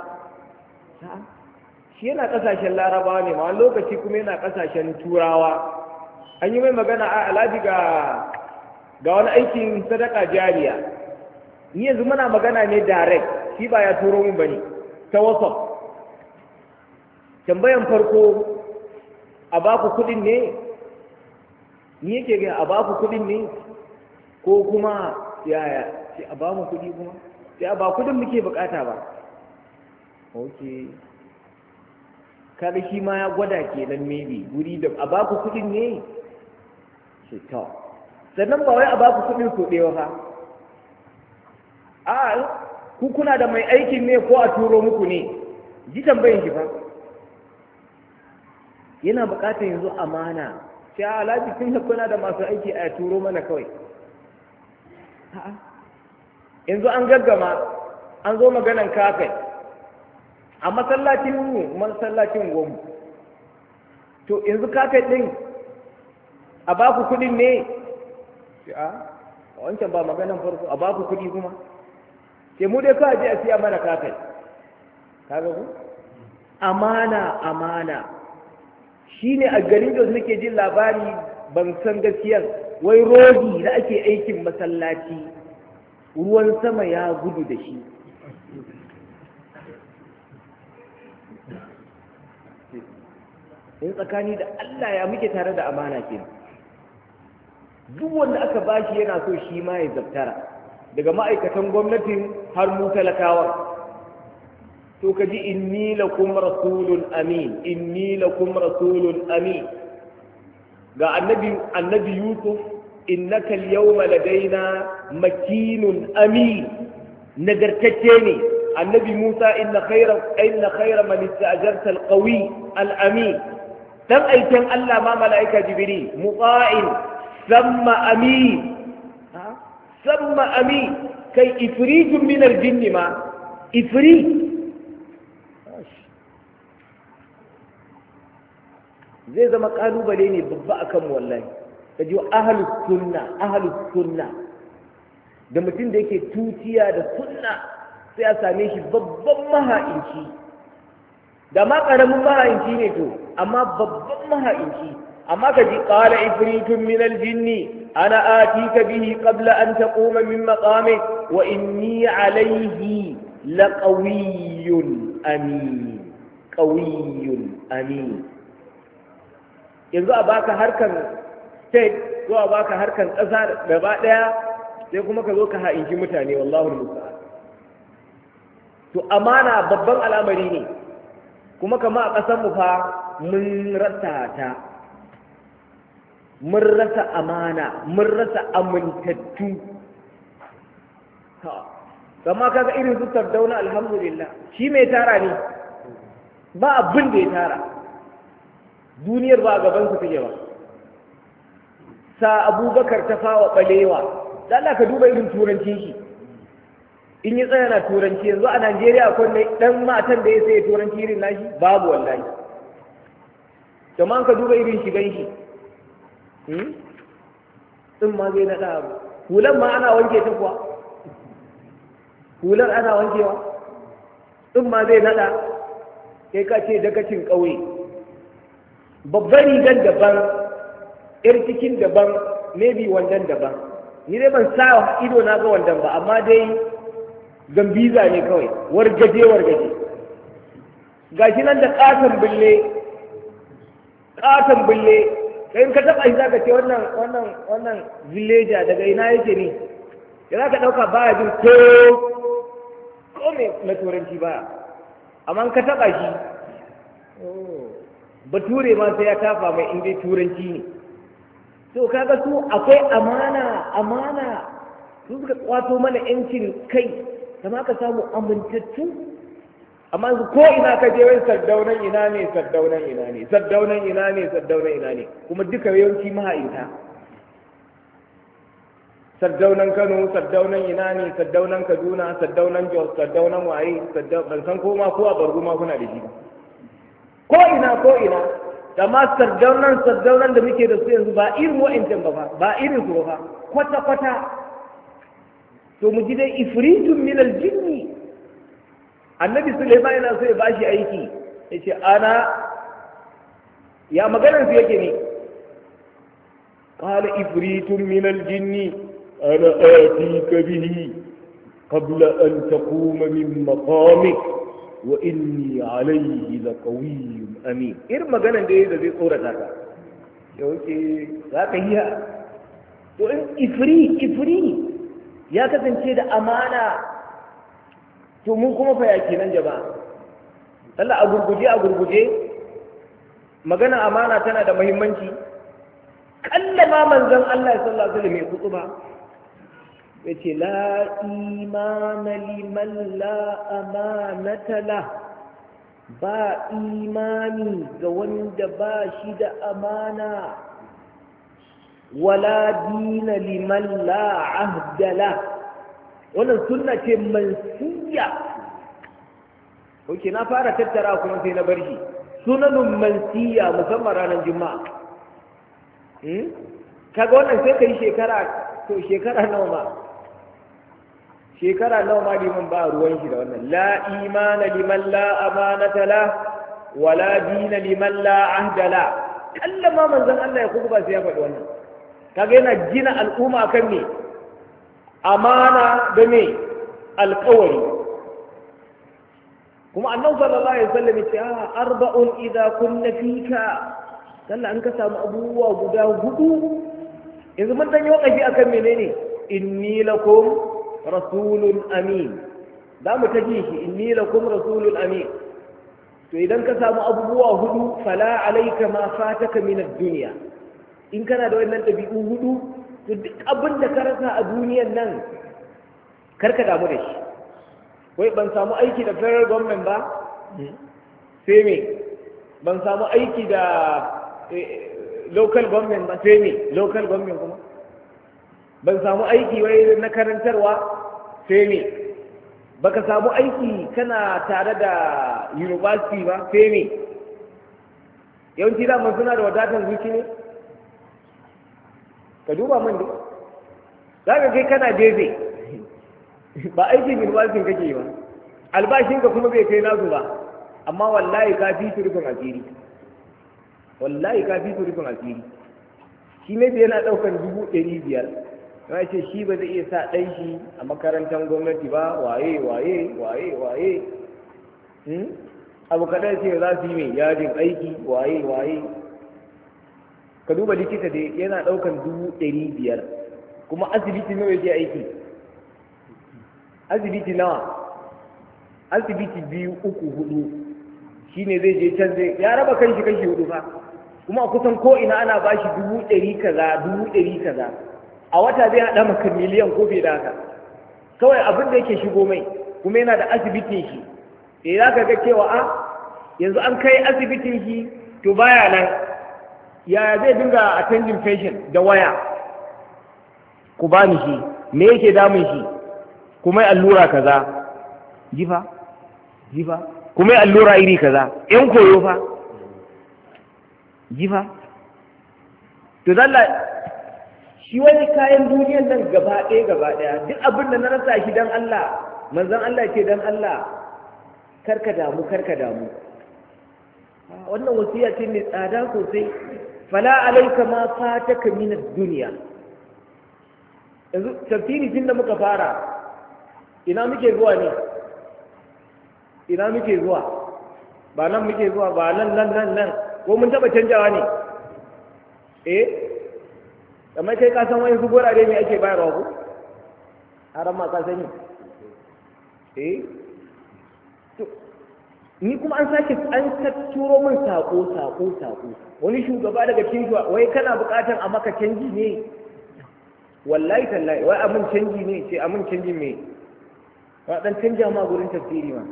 shi yana kasashen larabawa ne ma lokaci kuma yana kasashen turawa an yi mai magana a alhaji ga ga wani aikin sadaka jariya ni yanzu muna magana ne direct shi ba ya turo min bane ta whatsapp tambayan farko a baku kudin ne ni yake ga a baku kudin ne ko kuma yaya sai a ba mu kudi kuma sai a ba kudin muke bukata ba okay kada shi ma ya gwada kenan maybe guri da a baku kudin ne sai to sannan ba wai a baku kudin so ɗewa fa a ku kuna da mai aikin ne ko a turo muku ne ji tambayin ki fa yana buƙatar yanzu amana sai a alaji tun da kuna da masu aiki a turo mana kawai a'a yanzu an gaggama an zo maganan kafet a masallacin mu masallacin gomu to yanzu kafet din a baku kudin ne a wancan ba maganan farko a baku kuɗi kuma sai mu dai kawai je a siya mana kafin kaga ku amana amana shine a garin da nake jin labari ban san gaskiyar wai rodi da ake aikin masallaci ruwan sama ya gudu da shi in tsakani da Allah ya muke tare da amana ke duk wanda aka bashi yana so shi ma ya zabtara daga ma'aikatan gwamnatin har mu talakawa to kaji inni lakum rasulun amin inni lakum rasulun amin ga annabi annabi yusuf innaka al-yawma ladaina makinun amin nagartacce ne annabi musa inna khayra inna khayra man ista'jarta al-qawi al-amin dan aikin Allah ma malaika jibril muqa'in thumma amin thumma amin kai ifritun min al-jinn ma ifrit zai zama kalubale ne babba akan mu wallahi kaji ahlus sunna ahlus sunna da mutum da yake tutiya da sunna sai a same shi babban maha'inci da ma karamin maha'inci ne to amma babban maha'inci amma kaji qala ifritun min al-jinni ana atika bihi qabla an taquma min maqamik wa inni alayhi laqawiyyun amin qawiyyun amin yanzu a baka harkan state ko a baka harkan ƙasa gaba ɗaya sai kuma ka zo ka ha'inci mutane wallahu musta'an to amana babban al'amari ne kuma kama a ƙasar mu fa mun rasa ta mun rasa amana mun rasa amintattu ha kama kaga irin su Sardauna alhamdulillah shi mai tara ne ba abin da ya tara duniyar ba a gabansu take ba sa abubakar ta fawa balewa da Allah ka duba irin turancin shi in yi tsaya na turanci yanzu a Najeriya akwai dan matan da ya sai turanci irin nashi babu wallahi kamar ka duba irin shigan shi din ma zai naɗa abu hulan ma ana wanke ta kuwa hular ana wankewa din ma zai naɗa kai ka ce dakacin ƙauye babban rigar daban yar cikin daban maybe wandan daban ni dai ban sa ido na ga wandan ba amma dai gambiza ne kawai wargaje wargaje gashi nan da katon bille katon bille kai in ka taba shi zaka ce wannan wannan wannan villager daga ina yake ne ya zaka dauka baya jin ko ko me na turanci ba amma in ka taba shi bature ma sai ya tafa mai inda turanci ne to kaga su akwai amana amana su suka kwato mana yancin kai kama ka samu amintattu amma ko ina ka je wai Sardaunan ina ne Sardaunan ina ne Sardaunan ina ne Sardaunan ina ne kuma duka yawanci maha'inta Sardaunan Kano Sardaunan ina ne Sardaunan Kaduna Sardaunan Jos Sardaunan waye ban san ko ma ko a Bargu ma kuna da shi ko ina ko ina amma sardaunan sardaunan da muke da su yanzu ba irin wa'ancan ba ba irin su ba kwata kwata to mu ji dai ifritun min aljinni annabi Sulaiman yana so ya bashi aiki yace ana ya maganar su yake ne qala ifritun min aljinni ana atika bihi qabla an taquma min maqamik wa inni alayhi laqawiyyun amin irin maganan da da zai tsorata ka yau ke za ka yi to in ifri ifri ya kasance da amana to mun kuma fa yake nan jama'a Allah a gurguje a gurguje magana amana tana da muhimmanci kallama manzon Allah sallallahu alaihi wasallam ya kutuba yace la imana liman la amanata la ba imani ga wanda ba shi da amana wala dina liman la ahda la wannan sunna ce mansiya oke na fara tattara kuma sai na bar shi sunanun mansiya musamman ranar juma'a kaga wannan sai kai shekara to shekara nawa ma shekara nawa ma liman ba ruwan shi da wannan la imana liman la amanata la wala dina liman la ahda la kalla ma manzon Allah ya kuka ba sai ya faɗi wannan kaga yana gina al'umma kan me amana da me alƙawari kuma annabi sallallahu alaihi wasallam ya ce arba'un idza kunna fika sallah an ka samu abubuwa guda hudu yanzu mun dan yi wakafi akan menene inni lakum rasulun amin za mu ta ji shi inni lakum rasulun amin to idan ka samu abubuwa hudu fala alaika ma fataka min ad-dunya in kana da wannan dabi'u hudu to duk abin da ka rasa a duniyan nan karka damu da shi wai ban samu aiki da federal government ba sai me ban samu aiki da local government ba sai me local government kuma ban samu aiki wai na karantarwa sai me baka samu aiki kana tare da university ba sai me yawanci da mun suna da wadatar zuci ne ka duba min dai za ka kai kana daidai ba aikin university kake yi ba albashinka kuma bai kai nasu ba amma wallahi ka fi su rufin asiri wallahi ka fi su rufin asiri shi ne da yana ɗaukar dubu ɗari biyar na ce shi ba zai iya sa ɗan shi a makarantar gwamnati ba waye waye waye waye abu kaɗan ce za su yi mai yajin aiki waye waye ka duba likita da yana ɗaukar dubu ɗari biyar kuma asibiti nawa yake aiki asibiti nawa asibiti biyu uku hudu shine zai je can zai ya raba kanshi kashi hudu fa kuma a kusan ko ina ana bashi dubu ɗari kaza dubu ɗari kaza a wata zai haɗa maka miliyan ko fiye da haka kawai abin da yake shigo mai kuma yana da asibitin shi eh za ka ga cewa a yanzu an kai asibitin shi to baya nan yaya zai dinga attending patient da waya ku bani shi me yake damun shi kuma allura kaza jifa jifa kuma allura iri kaza yan koyo fa jifa to zalla shi wani kayan duniyar nan gaba ɗaya gaba ɗaya duk abin da na rasa shi dan Allah manzon Allah ce dan Allah karka damu karka damu wannan wasiya ce mai tsada sosai fala alayka ma fataka min ad-dunya yanzu tafsiri tun da muka fara ina muke zuwa ne ina muke zuwa ba nan muke zuwa ba nan nan nan nan ko mun taba canjawa ne eh kamar kai ka san wani su gurare ne ake bayarwa ko haram ma ka sani eh to ni kuma an sake an ka turo min sako sako sako wani shugaba daga cikin wai kana buƙatar a maka canji ne wallahi tallahi wai amin canji ne ce amin canji me wa dan canja ma gurin tafsiri ma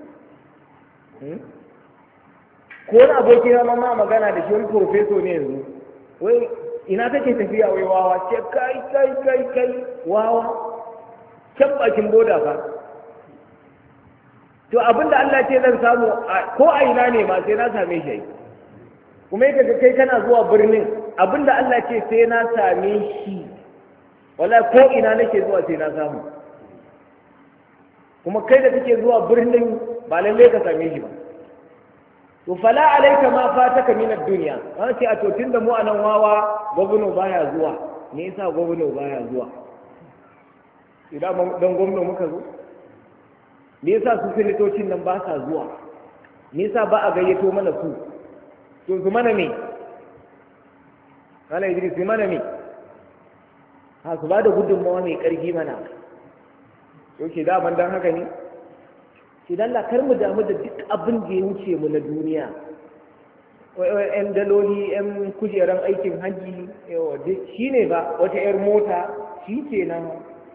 ko wani aboki na ma magana da shi wani professor ne yanzu wai ina kake tafiya wai wawa ce kai kai kai kai wawa can bakin boda fa to abinda Allah ce zan samu ko a ina ne ma sai na same shi kuma yake kai kana zuwa birnin abinda Allah ce sai na same shi wala ko ina nake zuwa sai na samu kuma kai da kake zuwa birnin ba lalle ka same shi ba to fala alayka ma fataka min ad-dunya an ce a to tunda mu anan wawa gwamnati baya zuwa me yasa gwamnati baya zuwa idan dan gwamnati muka zo me yasa su filitocin nan ba sa zuwa me yasa ba a gayyato mana su to su mana me kana Idris su mana me ha su ba da gudunmawa mai ƙarfi mana yau ke daman don haka ne shi dan kar mu damu da duk abin da ya wuce mu na duniya yan daloli yan kujeran aikin hajji shi ne ba wata yar mota shi ke nan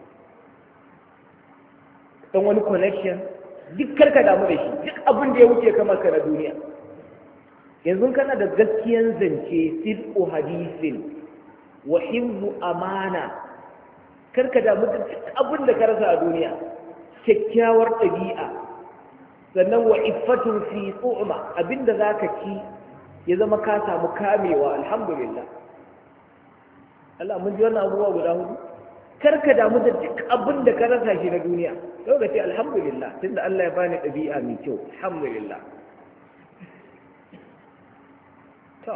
ɗan wani connection duk karka damu da shi duk abin da ya wuce kamar ka na duniya yanzu kana da gaskiyan zance sidqu hadisin wa hifzu amana karka damu da duk abin da ka rasa a duniya kyakkyawar ɗabi'a sannan wa iffatun fi tsu'ma abinda zaka ci ya zama ka samu kamewa alhamdulillah Allah mun ji wannan abubuwa guda hudu kar ka damu da duk abin da ka rasa shi na duniya yau ka ce alhamdulillah tunda Allah ya bani ɗabi'a mai kyau alhamdulillah to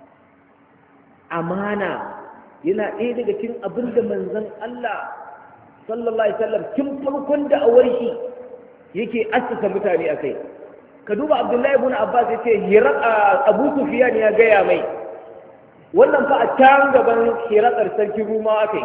amana yana ɗaya daga cikin abin da manzon Allah sallallahu alaihi wasallam tun farkon da awar shi yake assasa mutane akai ka duba Abdullahi ibn Abbas yace Hira Abu Sufyan ya gaya mai wannan fa a can gaban Hirakar sarki Ruma akai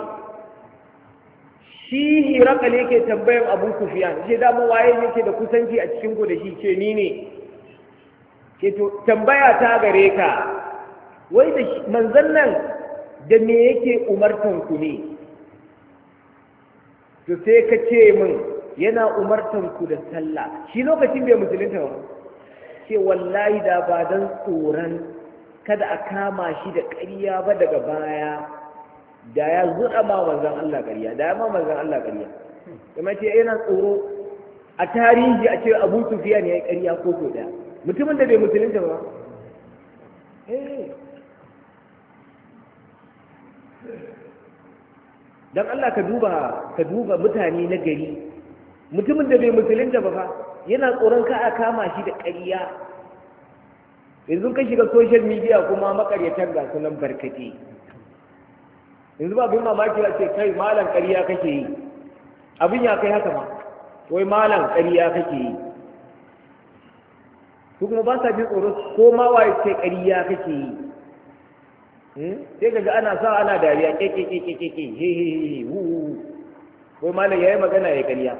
shi Hirakal yake tambayan Abu Sufyan ce da mu waye yake da kusanci a cikin ku da shi ce ni ne ke to tambaya ta gare ka wai da manzon nan da me yake umartan ku ne to sai ka ce min yana umartan ku da sallah shi lokacin bai musulunta ba ce wallahi da ba dan tsoron kada a kama shi da ƙarya ba daga baya da ya zuɗa ma manzon Allah ƙarya da ya ma manzon Allah ƙarya kuma ce yana tsoro a tarihi a ce Abu Sufyan ya yi ƙarya ko ko da mutumin da bai musulunta ba eh dan Allah ka duba ka duba mutane na gari mutumin da bai musulunta ba fa yana tsoron ka a kama shi da ƙarya yanzu ka shiga social media kuma makaryatan ga sunan barkate yanzu ba bin mamaki a ce kai malam ƙarya kake yi abin ya kai haka ma wai malam ƙarya kake yi su kuma ba sa jin tsoro ko ma waye ce ƙarya kake yi sai kaga ana sa ana dariya keke keke keke he he he wu wai malam yayi magana ya ƙarya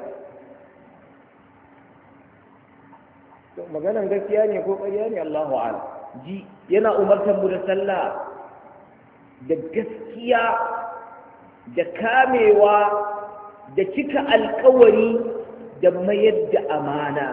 to maganan gaskiya ne ko ƙarya ne Allahu a'lam ji yana umartar mu da sallah da gaskiya da kamewa da cika alƙawari da mayar da amana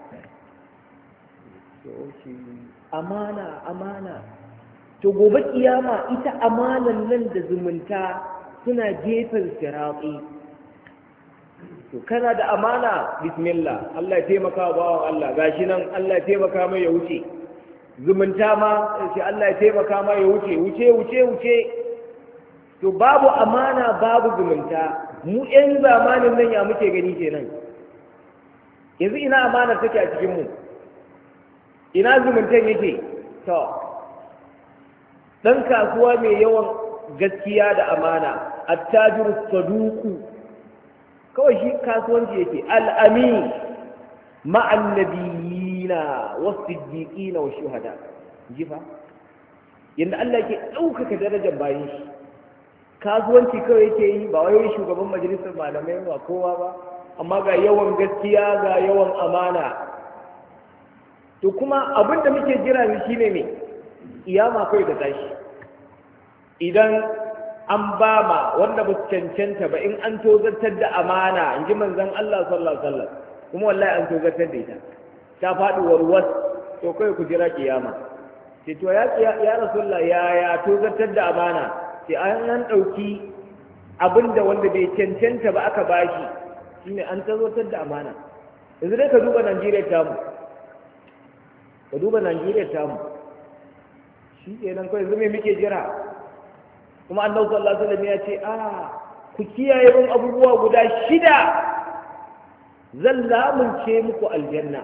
amana amana to gobe kiyama ita amanan nan da zumunta suna gefen sirati to kana da amana bismillah Allah ya taimaka wa bawan Allah gashi nan Allah ya taimaka mai ya wuce zumunta ma sai Allah ya taimaka mai ya wuce wuce wuce wuce to babu amana babu zumunta mu ƴan zamanin nan ya muke gani kenan yanzu ina amana take a cikin mu ina zumuntan yake to dan kasuwa mai yawan gaskiya da amana attajiru saduku kawai shi kasuwanci yake al'amin ma'an nabiyina was-siddiqina wash-shuhada jifa yanda Allah yake ɗaukaka darajar bayan shi kasuwanci kawai yake yi ba wai shugaban majalisar malamai ba kowa ba amma ga yawan gaskiya ga yawan amana to kuma abin da muke jira shi ne me iyama kawai da tashi idan an ba ma wanda ba su cancanta ba in an tozartar da amana in ji manzon Allah sallallahu alaihi wasallam kuma wallahi an tozartar da ita ta faɗi warwas to kai ku jira kiyama ce to ya ya rasulullah ya ya tozartar da amana ce an nan dauki abinda wanda bai cancanta ba aka bashi shine an tozartar da amana yanzu dai ka duba Najeriya tamu ka duba Najeriya tamu shi kenan kawai yanzu me muke jira kuma annabi sallallahu alaihi wasallam ya ce a ku kiyaye mun abubuwa guda shida zan lamunce muku aljanna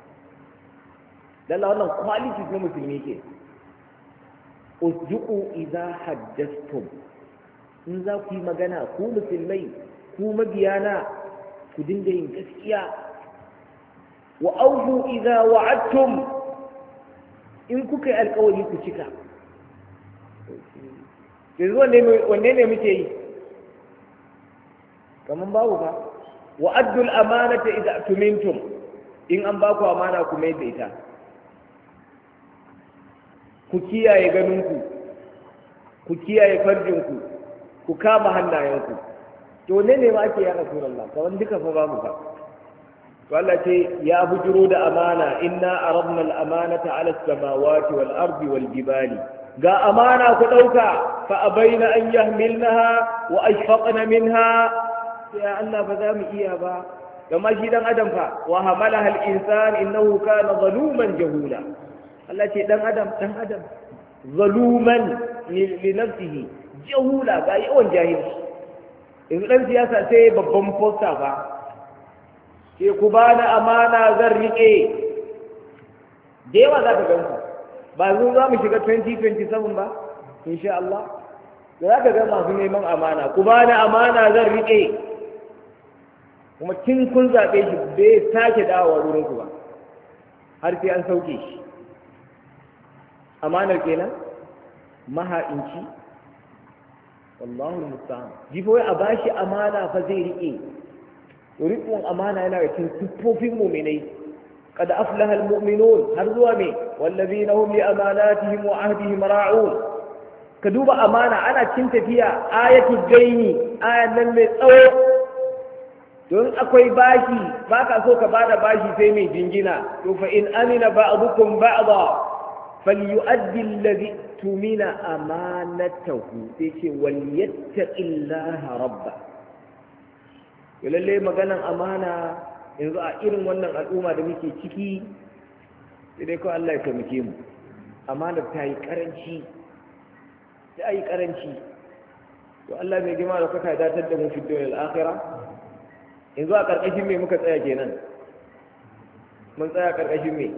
dan wannan quality na musulmi ke usduqu idza haddathtum in za ku yi magana ku musulmai ku mabiyana ku dinga yin gaskiya wa awfu idza wa'adtum in kuka yi alƙawari ku cika yanzu wanne ne muke yi kamar babu ba wa addul amanata idza tumintum in an ba ku amana ku mai da ita ku kiyaye ganinku ku kiyaye farjinku ku kama hannayenku to ne ne ma ake ya rasulullah kawan duka fa babu ba to Allah ce ya bujuro da amana inna aradna al-amanata ala as-samawati wal ardi wal jibali ga amana ku dauka fa abaina an yahmilnaha wa ashfaqna minha ya Allah ba za mu iya ba kama shi dan adam fa wa hamalaha al-insan innahu kana zaluman jahula Allah ce dan adam dan adam zaluman li nafsihi jahula ga yawan jahilci in ɗan siyasa sai babban posta ba ke ku ba na amana zan riƙe da yawa za ka gansu ba zo za mu shiga twenty twenty-seven ba insha Allah da za ka ga masu neman amana ku ba na amana zan riƙe kuma kin kun zaɓe shi bai sake dawowa wurin ku ba har sai an sauke shi amanar kenan maha'inci wallahu musta'an jifo a bashi amana fa zai riƙe riƙon amana yana da cikin siffofin mu'minai qad aflaha almu'minun har zuwa me wallazina hum li amanatihim wa ahdihim ra'un ka duba amana ana cin tafiya ayatul gaini ayan nan mai tsawo don akwai bashi baka so ka bada bashi sai mai jingina to fa in amina ba'dukum ba'da falyu'addi alladhi tumina amanatahu sai ce wal yattaqillaha rabba lalle maganan amana yanzu a irin wannan al'umma da muke ciki sai dai kawai Allah ya taimake mu amana ta yi karanci ta yi karanci to Allah mai girma da kuka datar da mu fi duniyar akhirah yanzu a karkashin me muka tsaya kenan mun tsaya karkashin me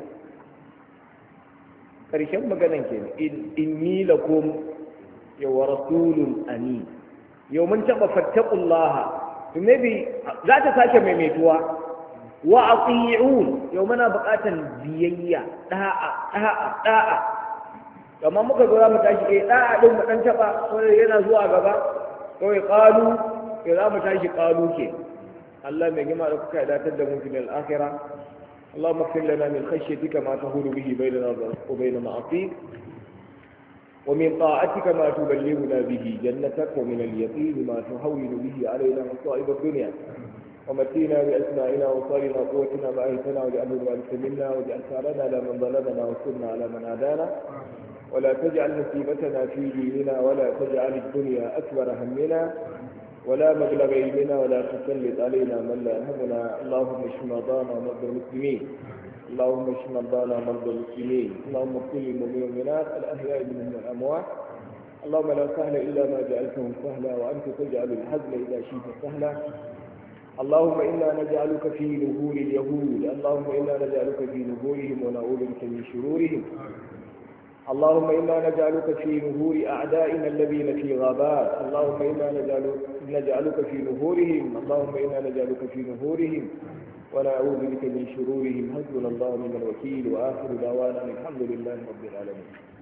karshen maganan kenan inni lakum ya wa rasulun amin yau mun taba fattaqullaha to maybe za ta sake maimaituwa wa ati'un yau muna buƙatan biyayya da'a da'a da'a kamar muka zo za mu tashi eh da'a din mu dan taba ko yana zuwa gaba kawai qalu ya za mu tashi qalu ke Allah mai gima da kuka datar da mu fil akhirah اللهم اغفر لنا من خشيتك ما تهول به بيننا وبين معصيك ومن طاعتك ما تبلغنا به جنتك ومن اليقين ما تهون به علينا مصائب الدنيا ومتينا بأسمائنا وصالنا وقوتنا ما أهتنا واجعله الوارث منا واجعل ثارنا على من ظلمنا وانصرنا على من عادانا ولا تجعل مصيبتنا في ديننا ولا تجعل الدنيا أكبر همنا ولا مبلغ علمنا ولا تسلط علينا من لا يهمنا اللهم اشف مرضانا ومرضى المسلمين اللهم اشف مرضانا ومرضى المسلمين اللهم اغفر للمؤمنين والمؤمنات الاحياء منهم والاموات اللهم لا سهل الا ما جعلته سهلا وانت تجعل الحزن اذا شئت سهلا اللهم انا نجعلك في نهور اليهود اللهم انا نجعلك في نهورهم ونعوذ بك من شرورهم اللهم إنا نجعلك في نهور أعدائنا الذين في غابات اللهم إنا نجعلك, نجعلك في نهورهم اللهم إنا نجعلك في نهورهم ونعوذ بك من شرورهم حسبنا الله ونعم الوكيل وآخر دعوانا الحمد لله رب العالمين